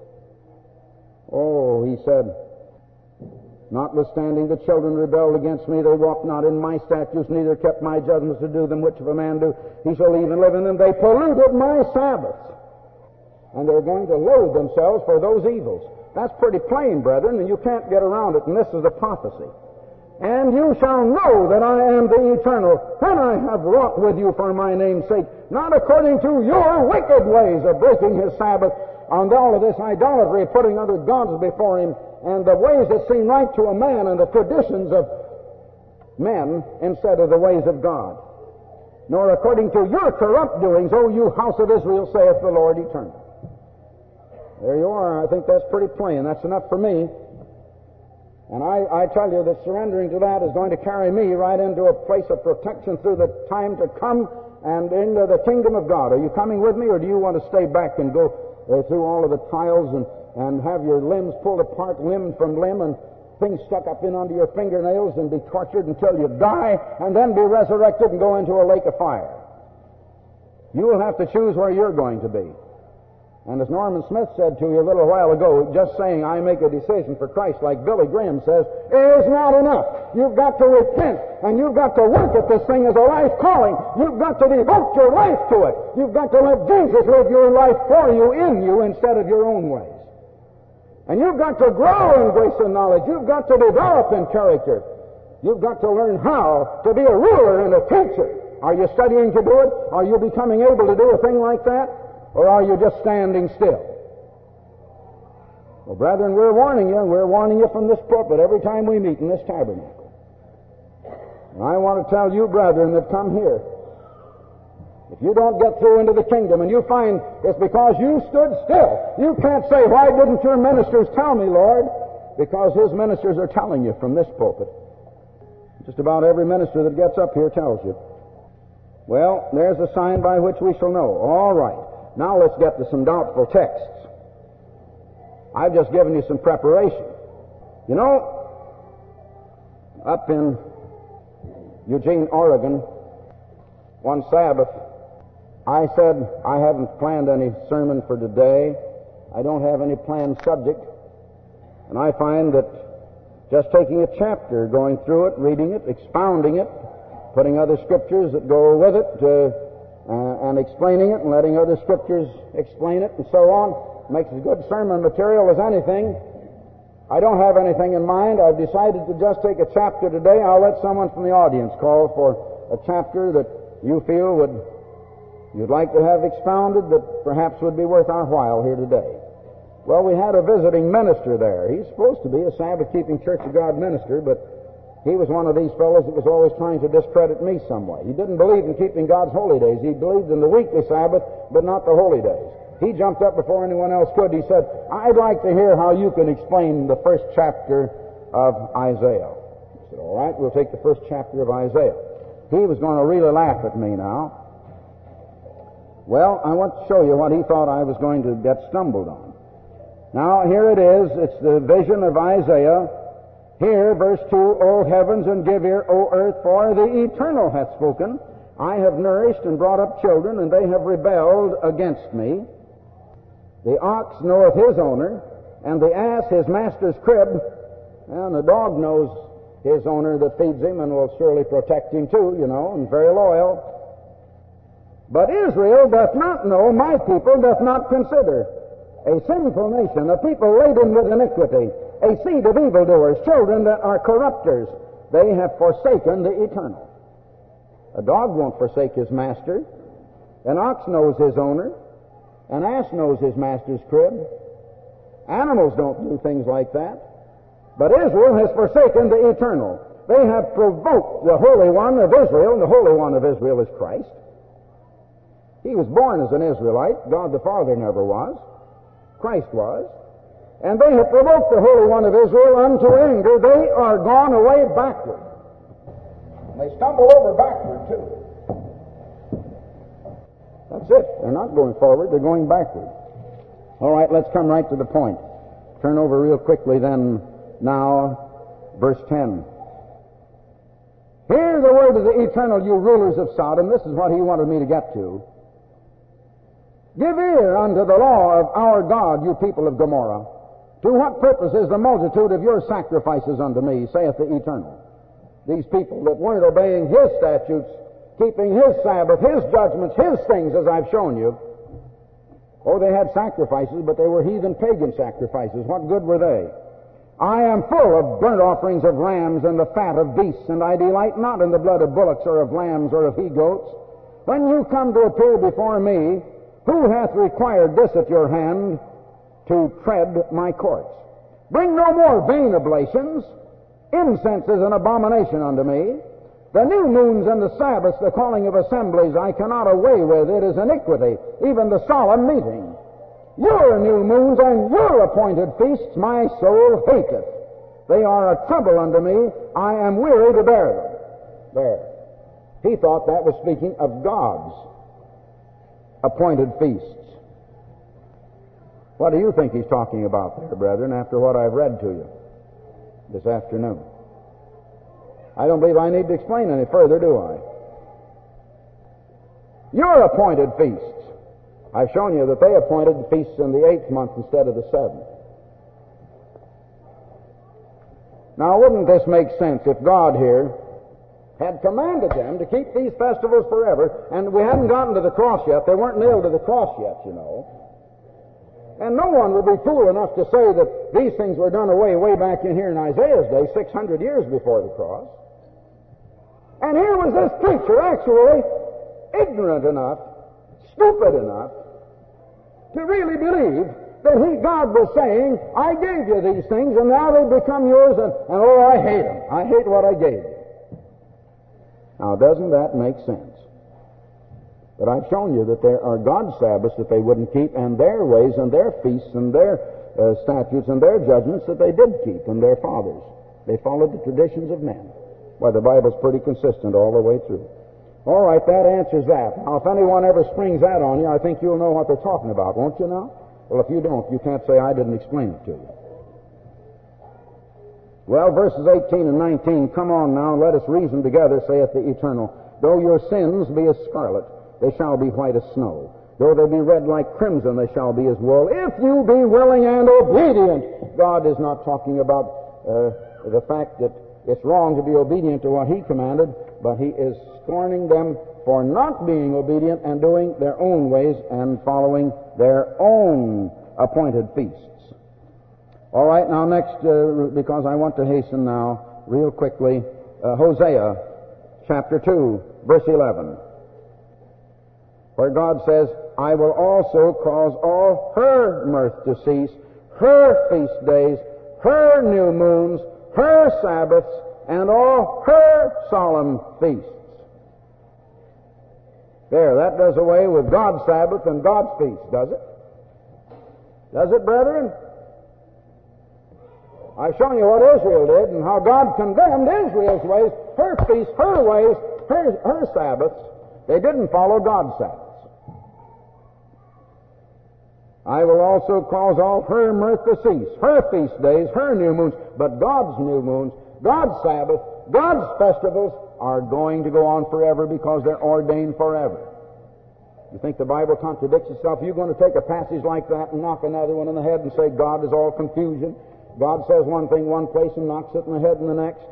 Oh, He said, notwithstanding the children rebelled against me, they walked not in my statutes, neither kept my judgments to do them, which if a man do, he shall even live in them. They polluted my Sabbaths, and they're going to loathe themselves for those evils. That's pretty plain, brethren, and you can't get around it, and this is a prophecy. And you shall know that I am the eternal when I have wrought with you for my name's sake, not according to your wicked ways of breaking His Sabbath, on all of this idolatry, putting other gods before Him, and the ways that seem right to a man, and the traditions of men instead of the ways of God. Nor according to your corrupt doings, O you house of Israel, saith the Lord eternal. There you are. I think that's pretty plain. That's enough for me. And I, I tell you that surrendering to that is going to carry me right into a place of protection through the time to come and into the kingdom of God. Are you coming with me, or do you want to stay back and go uh, through all of the trials and, and have your limbs pulled apart, limb from limb, and things stuck up in under your fingernails and be tortured until you die and then be resurrected and go into a lake of fire? You will have to choose where you're going to be. And as Norman Smith said to you a little while ago, just saying I make a decision for Christ, like Billy Graham says, is not enough. You've got to repent, and you've got to work at this thing as a life calling. You've got to devote your life to it. You've got to let Jesus live your life for you, in you, instead of your own ways. And you've got to grow in grace and knowledge. You've got to develop in character. You've got to learn how to be a ruler and a teacher. Are you studying to do it? Are you becoming able to do a thing like that? Or are you just standing still? Well, brethren, we're warning you. We're warning you from this pulpit every time we meet in this tabernacle. And I want to tell you, brethren, that come here. If you don't get through into the kingdom and you find it's because you stood still, you can't say, why didn't your ministers tell me, Lord? Because His ministers are telling you from this pulpit. Just about every minister that gets up here tells you. Well, there's a sign by which we shall know. All right. Now let's get to some doubtful texts. I've just given you some preparation. You know, up in Eugene, Oregon, one Sabbath, I said, I haven't planned any sermon for today. I don't have any planned subject. And I find that just taking a chapter, going through it, reading it, expounding it, putting other scriptures that go with it, uh, Uh, and explaining it and letting other scriptures explain it and so on makes as good sermon material as anything. I don't have anything in mind. I've decided to just take a chapter today. I'll let someone from the audience call for a chapter that you feel would you'd like to have expounded that perhaps would be worth our while here today. Well, we had a visiting minister there. He's supposed to be a Sabbath-keeping Church of God minister, but he was one of these fellows that was always trying to discredit me some way. He didn't believe in keeping God's holy days. He believed in the weekly Sabbath, but not the holy days. He jumped up before anyone else could. He said, I'd like to hear how you can explain the first chapter of Isaiah. I said, all right, we'll take the first chapter of Isaiah. He was going to really laugh at me now. Well, I want to show you what he thought I was going to get stumbled on. Now, here it is. It's the vision of Isaiah. Here, verse two, O heavens, and give ear, O earth, for the Eternal hath spoken. I have nourished and brought up children, and they have rebelled against me. The ox knoweth his owner, and the ass his master's crib, and the dog knows his owner that feeds him and will surely protect him too, you know, and very loyal. But Israel doth not know, my people doth not consider. A sinful nation, a people laden with iniquity, a seed of evildoers, children that are corrupters, they have forsaken the eternal. A dog won't forsake his master. An ox knows his owner. An ass knows his master's crib. Animals don't do things like that. But Israel has forsaken the eternal. They have provoked the Holy One of Israel, and the Holy One of Israel is Christ. He was born as an Israelite. God the Father never was. Christ was. And they have provoked the Holy One of Israel unto anger. They are gone away backward. And they stumble over backward, too. That's it. They're not going forward, they're going backward. All right, let's come right to the point. Turn over real quickly then, now, verse ten. Hear the word of the eternal, you rulers of Sodom. This is what he wanted me to get to. Give ear unto the law of our God, you people of Gomorrah. To what purpose is the multitude of your sacrifices unto me, saith the eternal? These people that weren't obeying his statutes, keeping his Sabbath, his judgments, his things, as I've shown you. Oh, they had sacrifices, but they were heathen pagan sacrifices. What good were they? I am full of burnt offerings of rams and the fat of beasts, and I delight not in the blood of bullocks or of lambs or of he-goats. When you come to appear before me, who hath required this at your hand to tread my courts? Bring no more vain oblations. Incense is an abomination unto me. The new moons and the Sabbaths, the calling of assemblies, I cannot away with. It is iniquity, even the solemn meeting. Your new moons and your appointed feasts my soul hateth. They are a trouble unto me. I am weary to bear them. There. He thought that was speaking of God's appointed feasts. What do you think he's talking about there, brethren, after what I've read to you this afternoon? I don't believe I need to explain any further, do I? Your appointed feasts. I've shown you that they appointed the feasts in the eighth month instead of the seventh. Now, wouldn't this make sense if God here had commanded them to keep these festivals forever, and we hadn't gotten to the cross yet. They weren't nailed to the cross yet, you know. And no one would be fool enough to say that these things were done away way back in here in Isaiah's day, six hundred years before the cross. And here was this preacher actually ignorant enough, stupid enough, to really believe that he, God was saying, I gave you these things, and now they've become yours, and, and oh, I hate them. I hate what I gave you. Now, doesn't that make sense? But I've shown you that there are God's Sabbaths that they wouldn't keep, and their ways and their feasts and their uh, statutes and their judgments that they did keep, and their fathers. They followed the traditions of men. Why, the Bible's pretty consistent all the way through. All right, that answers that. Now, if anyone ever springs that on you, I think you'll know what they're talking about, won't you now? Well, if you don't, you can't say I didn't explain it to you. Well, verses eighteen and nineteen, come on now, let us reason together, saith the Eternal. Though your sins be as scarlet, they shall be white as snow. Though they be red like crimson, they shall be as wool. If you be willing and obedient. God is not talking about uh, the fact that it's wrong to be obedient to what He commanded, but He is scorning them for not being obedient and doing their own ways and following their own appointed feasts. All right, now next, uh, because I want to hasten now, real quickly, uh, Hosea chapter two, verse eleven, where God says, I will also cause all her mirth to cease, her feast days, her new moons, her Sabbaths, and all her solemn feasts. There, that does away with God's Sabbath and God's feast, does it? Does it, brethren? I've shown you what Israel did and how God condemned Israel's ways, her feasts, her ways, her, her Sabbaths. They didn't follow God's Sabbaths. I will also cause all her mirth to cease, her feast days, her new moons, but God's new moons, God's Sabbath, God's festivals are going to go on forever because they're ordained forever. You think the Bible contradicts itself? You're going to take a passage like that and knock another one in the head and say God is all confusion? God says one thing one place and knocks it in the head in the next?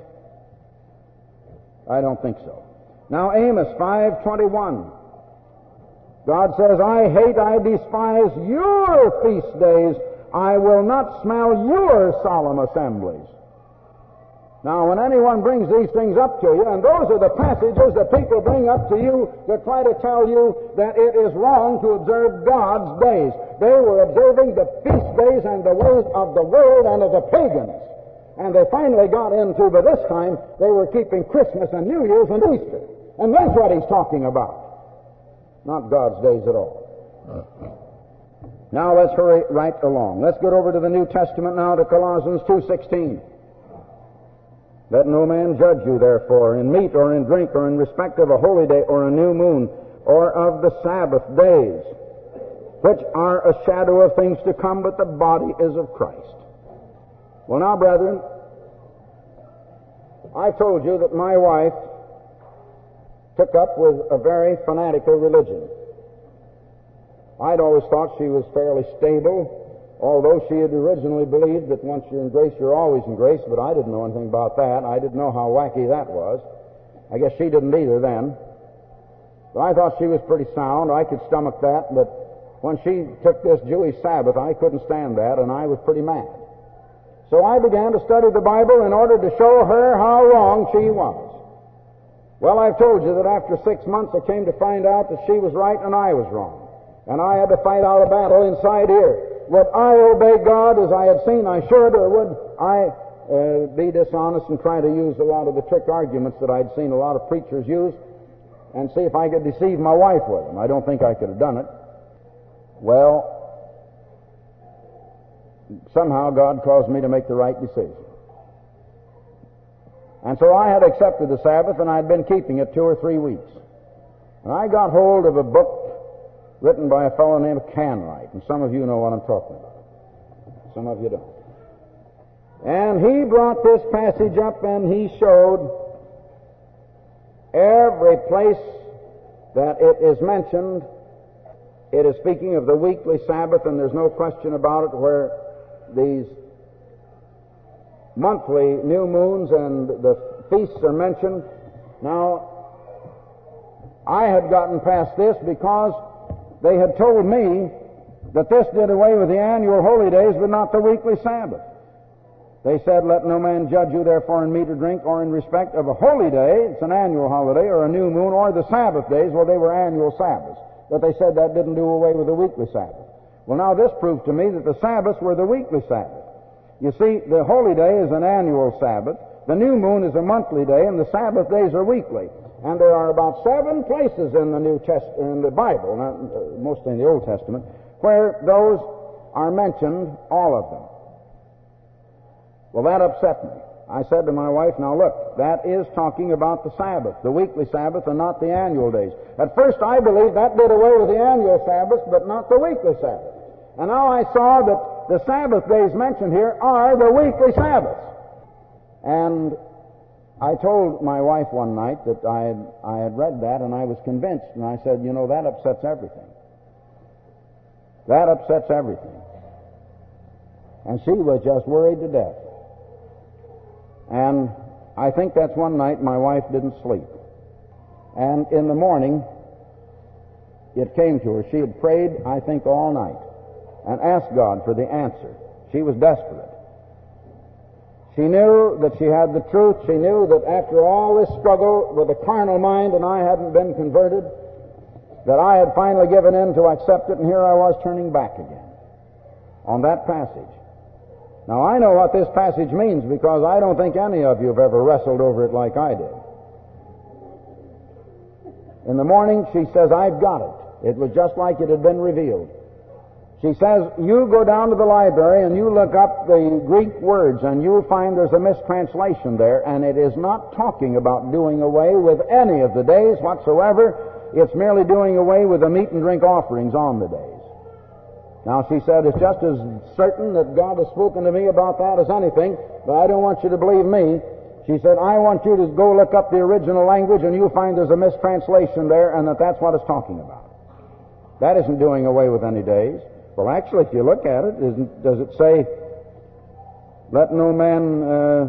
I don't think so. Now Amos five twenty-one. God says, I hate, I despise your feast days. I will not smell your solemn assemblies. Now, when anyone brings these things up to you, and those are the passages that people bring up to you to try to tell you that it is wrong to observe God's days. They were observing the feast days and the ways of the world and of the pagans. And they finally got into, by this time, they were keeping Christmas and New Year's and Easter. And that's what he's talking about. Not God's days at all. Now let's hurry right along. Let's get over to the New Testament now, to Colossians two sixteen. Let no man judge you, therefore, in meat or in drink or in respect of a holy day or a new moon or of the Sabbath days, which are a shadow of things to come, but the body is of Christ. Well, now, brethren, I told you that my wife took up with a very fanatical religion. I'd always thought she was fairly stable, although she had originally believed that once you're in grace, you're always in grace, but I didn't know anything about that. I didn't know how wacky that was. I guess she didn't either then. But I thought she was pretty sound. I could stomach that, but when she took this Jewish Sabbath, I couldn't stand that, and I was pretty mad. So I began to study the Bible in order to show her how wrong she was. Well, I've told you that after six months I came to find out that she was right and I was wrong. And I had to fight out a battle inside here. Would I obey God as I had seen I should, or would I uh, be dishonest and try to use a lot of the trick arguments that I'd seen a lot of preachers use and see if I could deceive my wife with them? I don't think I could have done it. Well, somehow God caused me to make the right decision. And so I had accepted the Sabbath, and I'd been keeping it two or three weeks. And I got hold of a book written by a fellow named Canright, and some of you know what I'm talking about. Some of you don't. And he brought this passage up, and he showed every place that it is mentioned, it is speaking of the weekly Sabbath, and there's no question about it, where these monthly new moons and the feasts are mentioned. Now, I had gotten past this because they had told me that this did away with the annual holy days, but not the weekly Sabbath. They said, let no man judge you therefore in meat or drink or in respect of a holy day, it's an annual holiday, or a new moon, or the Sabbath days. Well, they were annual Sabbaths. But they said that didn't do away with the weekly Sabbath. Well, now this proved to me that the Sabbaths were the weekly Sabbath. You see, the holy day is an annual Sabbath, the new moon is a monthly day, and the Sabbath days are weekly. And there are about seven places in the New Test- in the Bible, not, uh, mostly in the Old Testament, where those are mentioned, all of them. Well, that upset me. I said to my wife, now look, that is talking about the Sabbath, the weekly Sabbath, and not the annual days. At first I believed that did away with the annual Sabbath, but not the weekly Sabbath. And now I saw that the Sabbath days mentioned here are the weekly Sabbaths. And I told my wife one night that I had, I had read that, and I was convinced, and I said, you know, that upsets everything. That upsets everything. And she was just worried to death. And I think that's one night my wife didn't sleep. And in the morning, it came to her. She had prayed, I think, all night and asked God for the answer. She was desperate. She knew that she had the truth. She knew that after all this struggle with a carnal mind, and I hadn't been converted, that I had finally given in to accept it, and here I was turning back again on that passage. Now, I know what this passage means because I don't think any of you have ever wrestled over it like I did. In the morning, she says, I've got it. It was just like it had been revealed. She says, you go down to the library and you look up the Greek words and you'll find there's a mistranslation there, and it is not talking about doing away with any of the days whatsoever. It's merely doing away with the meat and drink offerings on the days. Now, she said, it's just as certain that God has spoken to me about that as anything, but I don't want you to believe me. She said, I want you to go look up the original language and you'll find there's a mistranslation there, and that that's what it's talking about. That isn't doing away with any days. Well, actually, if you look at it, isn't, does it say, let no man, uh,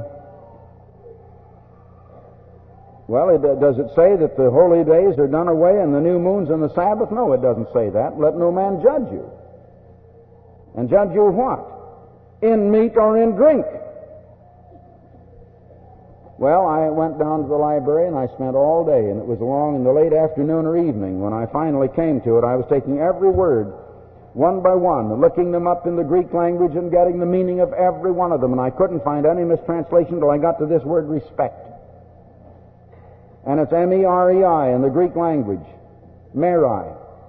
well, it, does it say that the holy days are done away and the new moons and the Sabbath? No, it doesn't say that. Let no man judge you. And judge you what? In meat or in drink. Well, I went down to the library and I spent all day, and it was along in the late afternoon or evening when I finally came to it. I was taking every word one by one, and looking them up in the Greek language and getting the meaning of every one of them, and I couldn't find any mistranslation till I got to this word respect. And it's M E R E I in the Greek language, Meri.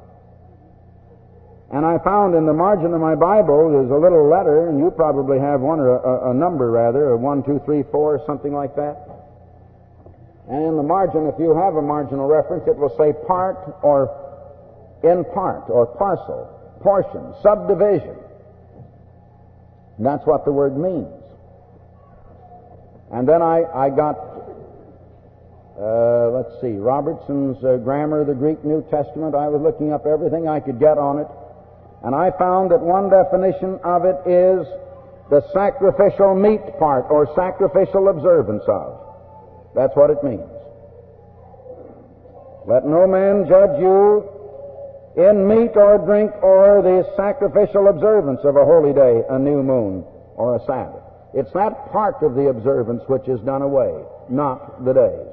And I found in the margin of my Bible there's a little letter, and you probably have one, or a, a number rather, a one, two, three, four, something like that. And in the margin, if you have a marginal reference, it will say part or in part or parcel, portion, subdivision. And that's what the word means. And then I, I got, uh, let's see, Robertson's uh, Grammar of the Greek New Testament. I was looking up everything I could get on it. And I found that one definition of it is the sacrificial meat part, or sacrificial observance of. That's what it means. Let no man judge you in meat or drink or the sacrificial observance of a holy day, a new moon, or a Sabbath. It's that part of the observance which is done away, not the days.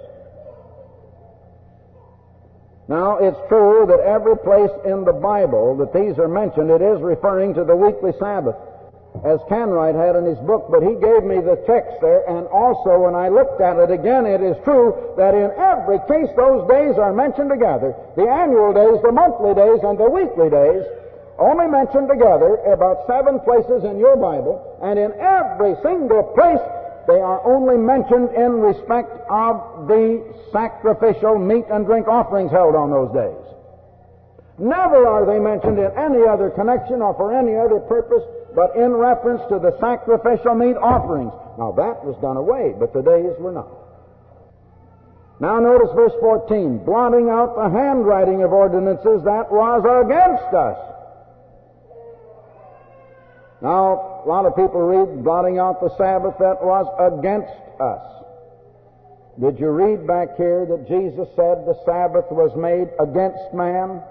Now, it's true that every place in the Bible that these are mentioned, it is referring to the weekly Sabbath, as Canright had in his book, but he gave me the text there, and also when I looked at it again, it is true that in every case those days are mentioned together. The annual days, the monthly days, and the weekly days, only mentioned together about seven places in your Bible, and in every single place they are only mentioned in respect of the sacrificial meat and drink offerings held on those days. Never are they mentioned in any other connection or for any other purpose but in reference to the sacrificial meat offerings. Now that was done away, but the days were not. Now notice verse fourteen, blotting out the handwriting of ordinances that was against us. Now, a lot of people read, blotting out the Sabbath that was against us. Did you read back here that Jesus said the Sabbath was made against man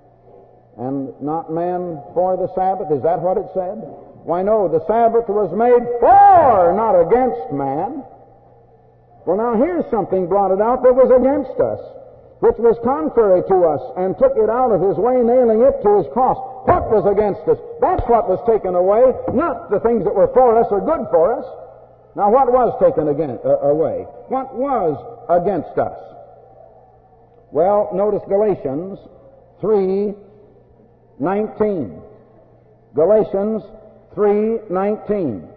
and not man for the Sabbath? Is that what it said? Why, no, the Sabbath was made for, not against man. Well, now here's something blotted out that was against us, which was contrary to us, and took it out of his way, nailing it to his cross. What was against us? That's what was taken away, not the things that were for us or good for us. Now, what was taken again, uh, away? What was against us? Well, notice Galatians three nineteen. Galatians three nineteen.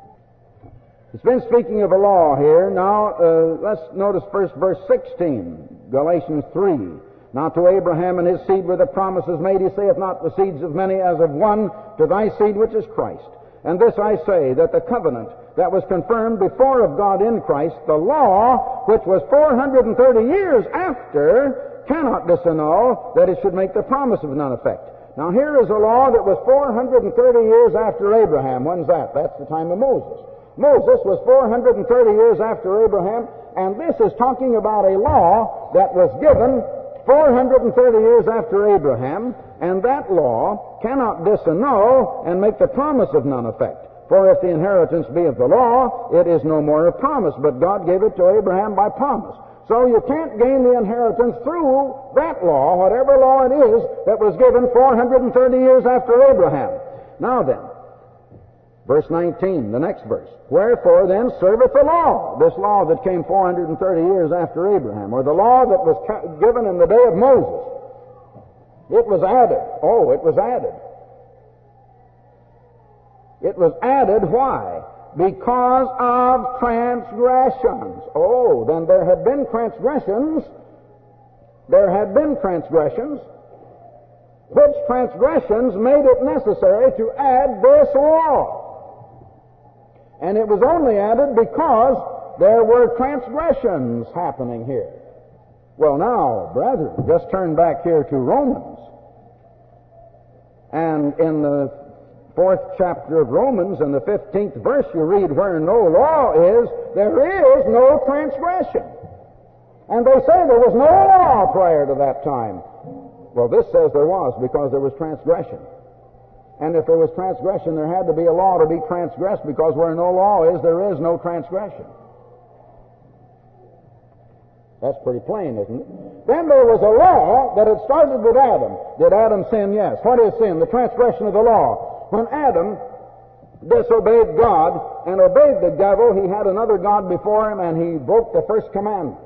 It's been speaking of a law here. Now, uh, let's notice first verse sixteen. Galatians three. Now to Abraham and his seed were the promises made. He saith not the seeds of many as of one, to thy seed which is Christ. And this I say, that the covenant that was confirmed before of God in Christ, the law, which was four hundred thirty years after, cannot disannul that it should make the promise of none effect. Now here is a law that was four hundred thirty years after Abraham. When's that? That's the time of Moses. Moses was four hundred thirty years after Abraham, and this is talking about a law that was given four hundred thirty years after Abraham, and that law cannot disannul and make the promise of none effect. For if the inheritance be of the law, it is no more a promise, but God gave it to Abraham by promise. So you can't gain the inheritance through that law, whatever law it is, that was given four hundred thirty years after Abraham. Now then, verse nineteen, the next verse. Wherefore then serveth the law, this law that came four hundred thirty years after Abraham, or the law that was given in the day of Moses. It was added. Oh, it was added. It was added, why? Because of transgressions. Oh, then there had been transgressions. There had been transgressions. Which transgressions made it necessary to add this law. And it was only added because there were transgressions happening here. Well, now, brethren, just turn back here to Romans. And in the fourth chapter of Romans, in the fifteenth verse, you read, where no law is, there is no transgression. And they say there was no law prior to that time. Well, this says there was, because there was transgression. And if there was transgression, there had to be a law to be transgressed, because where no law is, there is no transgression. That's pretty plain, isn't it? Then there was a law that had started with Adam. Did Adam sin? Yes. What is sin? The transgression of the law. When Adam disobeyed God and obeyed the devil, he had another God before him, and he broke the first commandment.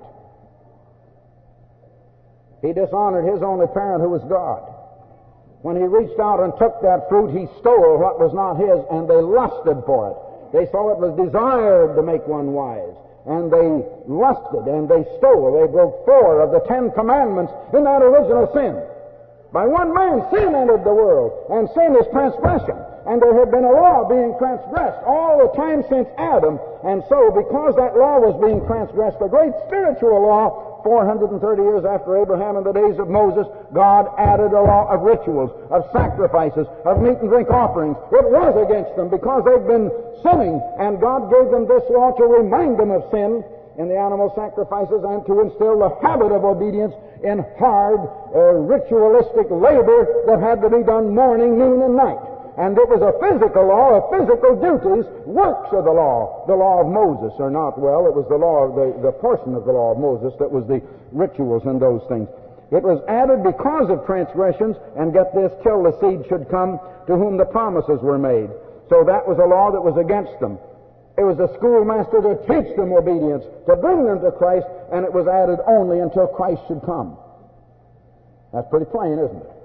He dishonored his only parent, who was God. When he reached out and took that fruit, he stole what was not his, and they lusted for it. They saw it was desired to make one wise, and they lusted and they stole. They broke four of the Ten Commandments in that original sin. By one man, sin entered the world, and sin is transgression. And there had been a law being transgressed all the time since Adam. And so, because that law was being transgressed, the great spiritual law, four hundred thirty years after Abraham in the days of Moses, God added a law of rituals, of sacrifices, of meat and drink offerings. It was against them because they'd been sinning, and God gave them this law to remind them of sin in the animal sacrifices and to instill the habit of obedience in hard, uh, ritualistic labor that had to be done morning, noon, and night. And it was a physical law of physical duties, works of the law. The law of Moses, or not, well, it was the law of the, the portion of the law of Moses that was the rituals and those things. It was added because of transgressions, and get this, till the seed should come to whom the promises were made. So that was a law that was against them. It was a schoolmaster to teach them obedience, to bring them to Christ, and it was added only until Christ should come. That's pretty plain, isn't it?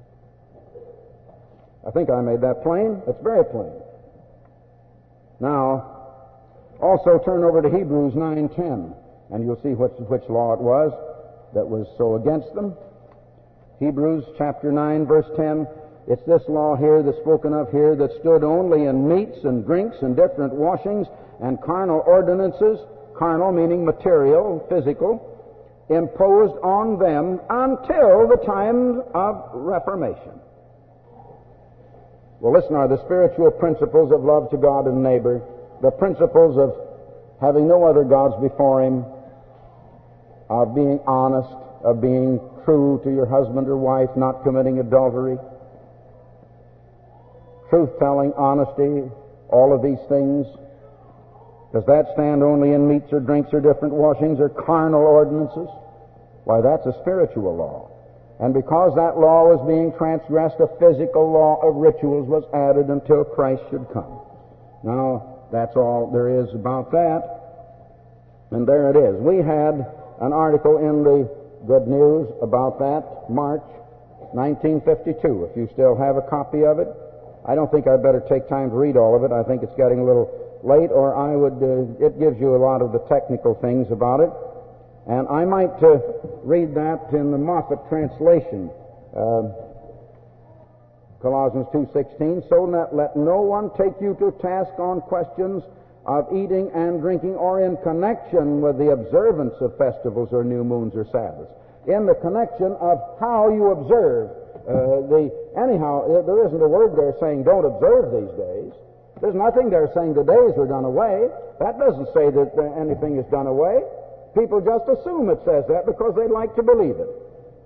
I think I made that plain. It's very plain. Now, also turn over to Hebrews nine ten, and you'll see which, which law it was that was so against them. Hebrews chapter nine, verse ten. It's this law here that's spoken of here that stood only in meats and drinks and different washings and carnal ordinances, carnal meaning material, physical, imposed on them until the time of Reformation. Well, listen, are the spiritual principles of love to God and neighbor, the principles of having no other gods before Him, of being honest, of being true to your husband or wife, not committing adultery, truth-telling, honesty, all of these things. Does that stand only in meats or drinks or different washings or carnal ordinances? Why, that's a spiritual law. And because that law was being transgressed, a physical law of rituals was added until Christ should come. Now, that's all there is about that. And there it is. We had an article in the Good News about that, March nineteen fifty-two. If you still have a copy of it, I don't think I'd better take time to read all of it. I think it's getting a little late, or I would, uh, it gives you a lot of the technical things about it. And I might uh, read that in the Moffat translation. Uh, Colossians two sixteen, so that let no one take you to task on questions of eating and drinking or in connection with the observance of festivals or new moons or Sabbaths. In the connection of how you observe. Uh, the anyhow, there isn't a word there saying don't observe these days. There's nothing there saying the days are done away. That doesn't say that uh, anything is done away. People just assume it says that because they like to believe it.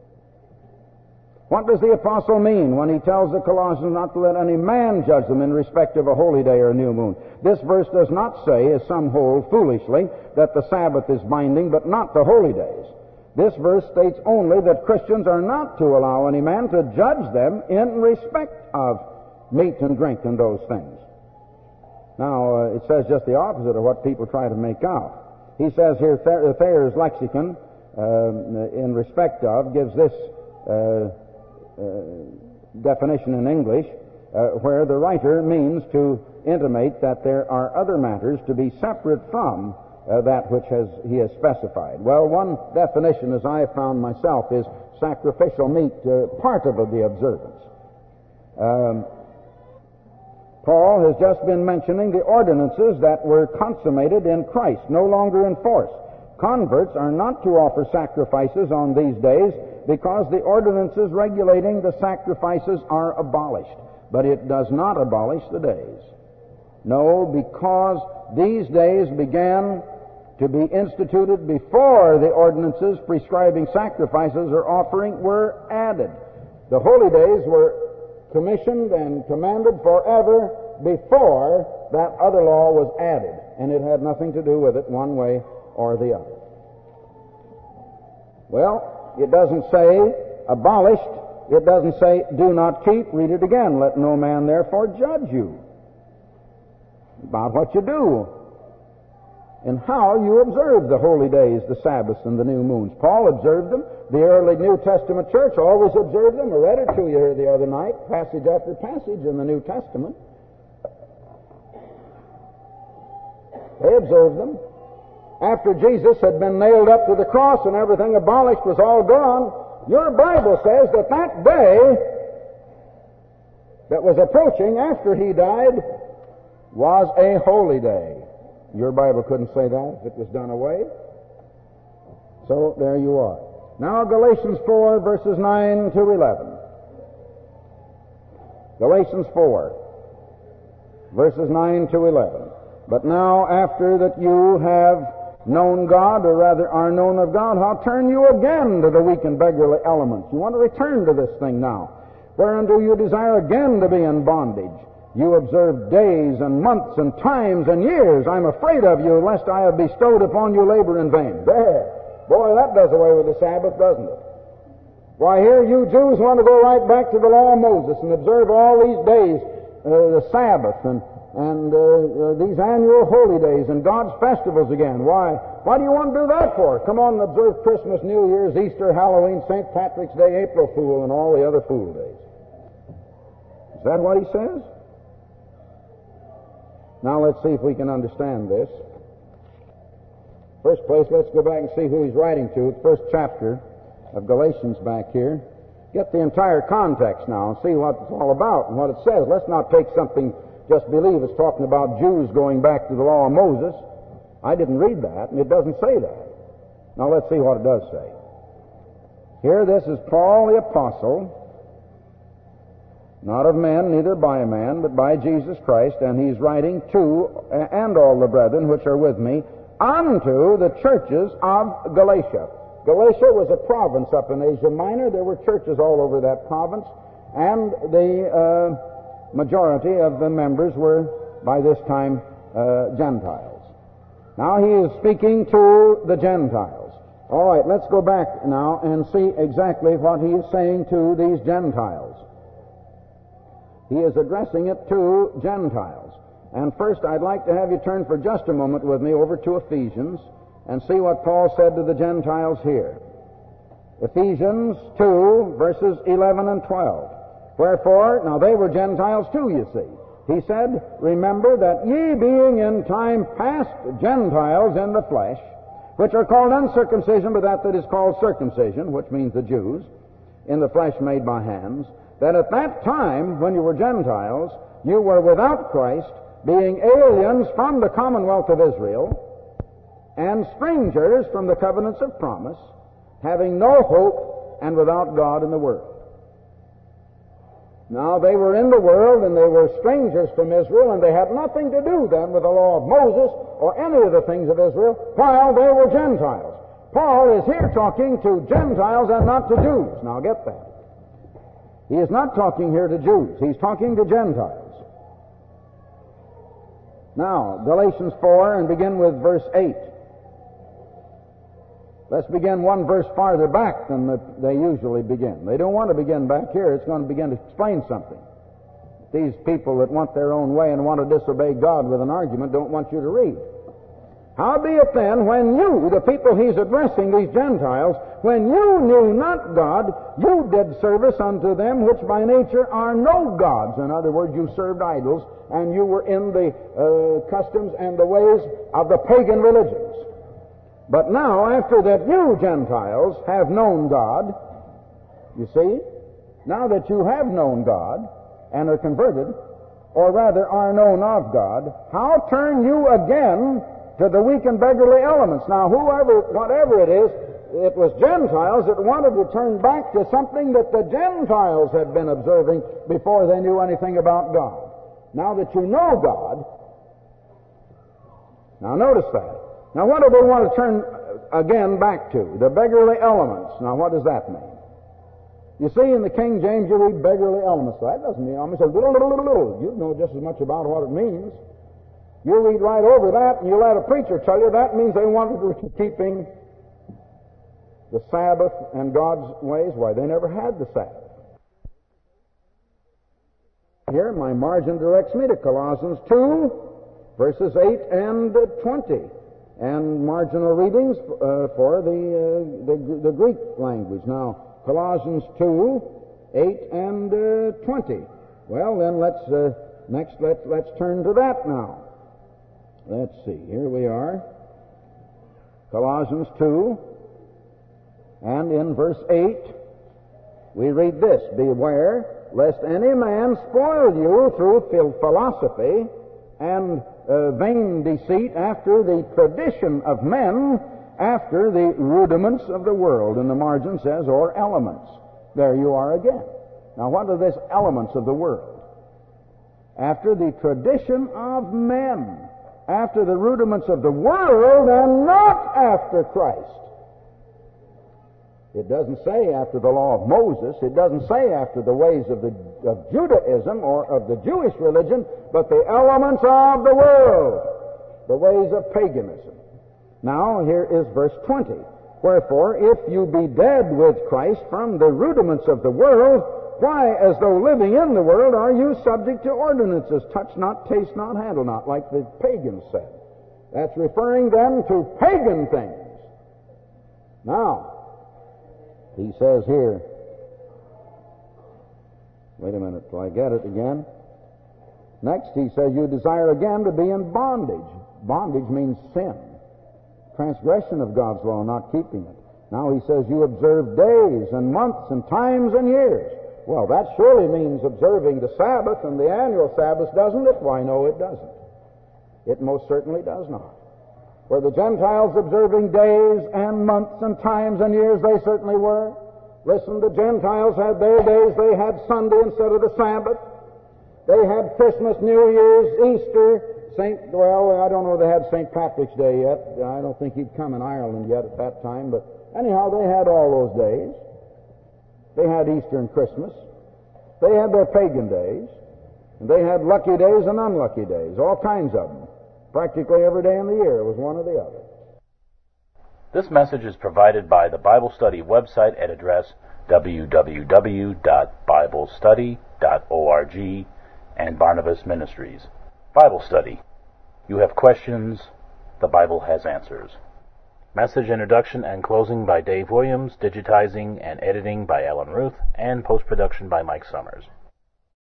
What does the apostle mean when he tells the Colossians not to let any man judge them in respect of a holy day or a new moon? This verse does not say, as some hold foolishly, that the Sabbath is binding, but not the holy days. This verse states only that Christians are not to allow any man to judge them in respect of meat and drink and those things. Now, uh, it says just the opposite of what people try to make out. He says here, Thayer's lexicon, uh, in respect of, gives this uh, uh, definition in English, uh, where the writer means to intimate that there are other matters to be separate from uh, that which has he has specified. Well, one definition, as I have found myself, is sacrificial meat, uh, part of the observance. Um, Paul has just been mentioning the ordinances that were consummated in Christ, no longer in force. Converts are not to offer sacrifices on these days because the ordinances regulating the sacrifices are abolished. But it does not abolish the days. No, because these days began to be instituted before the ordinances prescribing sacrifices or offering were added. The holy days were commissioned and commanded forever before that other law was added, and it had nothing to do with it one way or the other. Well, it doesn't say abolished. It doesn't say do not keep. Read it again. Let no man therefore judge you about what you do and how you observe the holy days, the Sabbaths, and the new moons. Paul observed them. The early New Testament church always observed them. I read it to you here the other night, passage after passage in the New Testament. They observed them. After Jesus had been nailed up to the cross and everything abolished was all gone, your Bible says that that day that was approaching after he died was a holy day. Your Bible couldn't say that if it was done away. So there you are. Now Galatians four, verses nine to eleven. Galatians four, verses nine to eleven. But now after that you have known God, or rather are known of God, how turn you again to the weak and beggarly elements? You want to return to this thing now. Whereunto you desire again to be in bondage. You observe days and months and times and years. I'm afraid of you, lest I have bestowed upon you labor in vain. There. Boy, that does away with the Sabbath, doesn't it? Why, here you Jews want to go right back to the law of Moses and observe all these days, uh, the Sabbath and and uh, uh, these annual holy days and God's festivals again. Why? Why do you want to do that for? Come on and observe Christmas, New Year's, Easter, Halloween, Saint Patrick's Day, April Fool, and all the other fool days. Is that what he says? Now let's see if we can understand this. First place, let's go back and see who he's writing to. The first chapter of Galatians back here. Get the entire context now and see what it's all about and what it says. Let's not take something, just believe it's talking about Jews going back to the law of Moses. I didn't read that, and it doesn't say that. Now let's see what it does say. Here, this is Paul the Apostle, not of men, neither by man, but by Jesus Christ, and he's writing to, and all the brethren which are with me, unto the churches of Galatia. Galatia was a province up in Asia Minor. There were churches all over that province, and the uh, majority of the members were, by this time, uh, Gentiles. Now he is speaking to the Gentiles. All right, let's go back now and see exactly what he is saying to these Gentiles. He is addressing it to Gentiles. And first, I'd like to have you turn for just a moment with me over to Ephesians and see what Paul said to the Gentiles here. Ephesians two, verses eleven and twelve. Wherefore, now they were Gentiles too, you see. He said, remember that ye being in time past Gentiles in the flesh, which are called uncircumcision, but that that is called circumcision, which means the Jews, in the flesh made by hands, that at that time, when you were Gentiles, you were without Christ, being aliens from the commonwealth of Israel, and strangers from the covenants of promise, having no hope and without God in the world. Now, they were in the world, and they were strangers from Israel, and they had nothing to do then with the law of Moses or any of the things of Israel, while they were Gentiles. Paul is here talking to Gentiles and not to Jews. Now, get that. He is not talking here to Jews. He's talking to Gentiles. Now, Galatians four, and begin with verse eight. Let's begin one verse farther back than the, they usually begin. They don't want to begin back here. It's going to begin to explain something. These people that want their own way and want to disobey God with an argument don't want you to read. Howbeit then, when you, the people he's addressing, these Gentiles, when you knew not God, you did service unto them which by nature are no gods. In other words, you served idols, and you were in the uh, customs and the ways of the pagan religions. But now, after that you Gentiles have known God, you see, now that you have known God and are converted, or rather are known of God, how turn you again to the weak and beggarly elements? Now, whoever, whatever it is, it was Gentiles that wanted to turn back to something that the Gentiles had been observing before they knew anything about God. Now that you know God, now notice that. Now, what do they want to turn again back to? The beggarly elements. Now, what does that mean? You see, in the King James, you read beggarly elements. So that doesn't mean, I mean, it's a little, little, little, little. You know just as much about what it means. You read right over that, and you let a preacher tell you that means they wanted to keep keeping The Sabbath and God's ways, why, they never had the Sabbath. Here, my margin directs me to Colossians two, verses eight and twenty, and marginal readings uh, for the, uh, the the Greek language. Now, Colossians two, eight and uh, twenty. Well, then let's uh, next let's let's turn to that now. Let's see. Here we are, Colossians two, and in verse eight we read this: "Beware lest any man spoil you through philosophy and uh, vain deceit, after the tradition of men, after the rudiments of the world." And the margin says, or elements. There you are again. Now, what are these elements of the world? After the tradition of men, after the rudiments of the world, and not after Christ. It doesn't say after the law of Moses. It doesn't say after the ways of, the, of Judaism or of the Jewish religion, but the elements of the world, the ways of paganism. Now, here is verse twenty. "Wherefore, if you be dead with Christ from the rudiments of the world, why, as though living in the world, are you subject to ordinances? Touch not, taste not, handle not," like the pagans said. That's referring then to pagan things. Now, he says here, wait a minute till I get it again. Next, he says, "You desire again to be in bondage." Bondage means sin. Transgression of God's law, not keeping it. Now he says, "You observe days and months and times and years." Well, that surely means observing the Sabbath and the annual Sabbath, doesn't it? Why, no, it doesn't. It most certainly does not. Were the Gentiles observing days and months and times and years? They certainly were. Listen, the Gentiles had their days. They had Sunday instead of the Sabbath. They had Christmas, New Year's, Easter, Saint, well, I don't know if they had Saint Patrick's Day yet. I don't think he'd come in Ireland yet at that time. But anyhow, they had all those days. They had Easter and Christmas. They had their pagan days. And they had lucky days and unlucky days, all kinds of them. Practically every day in the year was one or the other. This message is provided by the Bible Study website at address w w w dot bible study dot org and Barnabas Ministries. Bible Study. You have questions, the Bible has answers. Message introduction and closing by Dave Williams, digitizing and editing by Alan Ruth, and post-production by Mike Summers.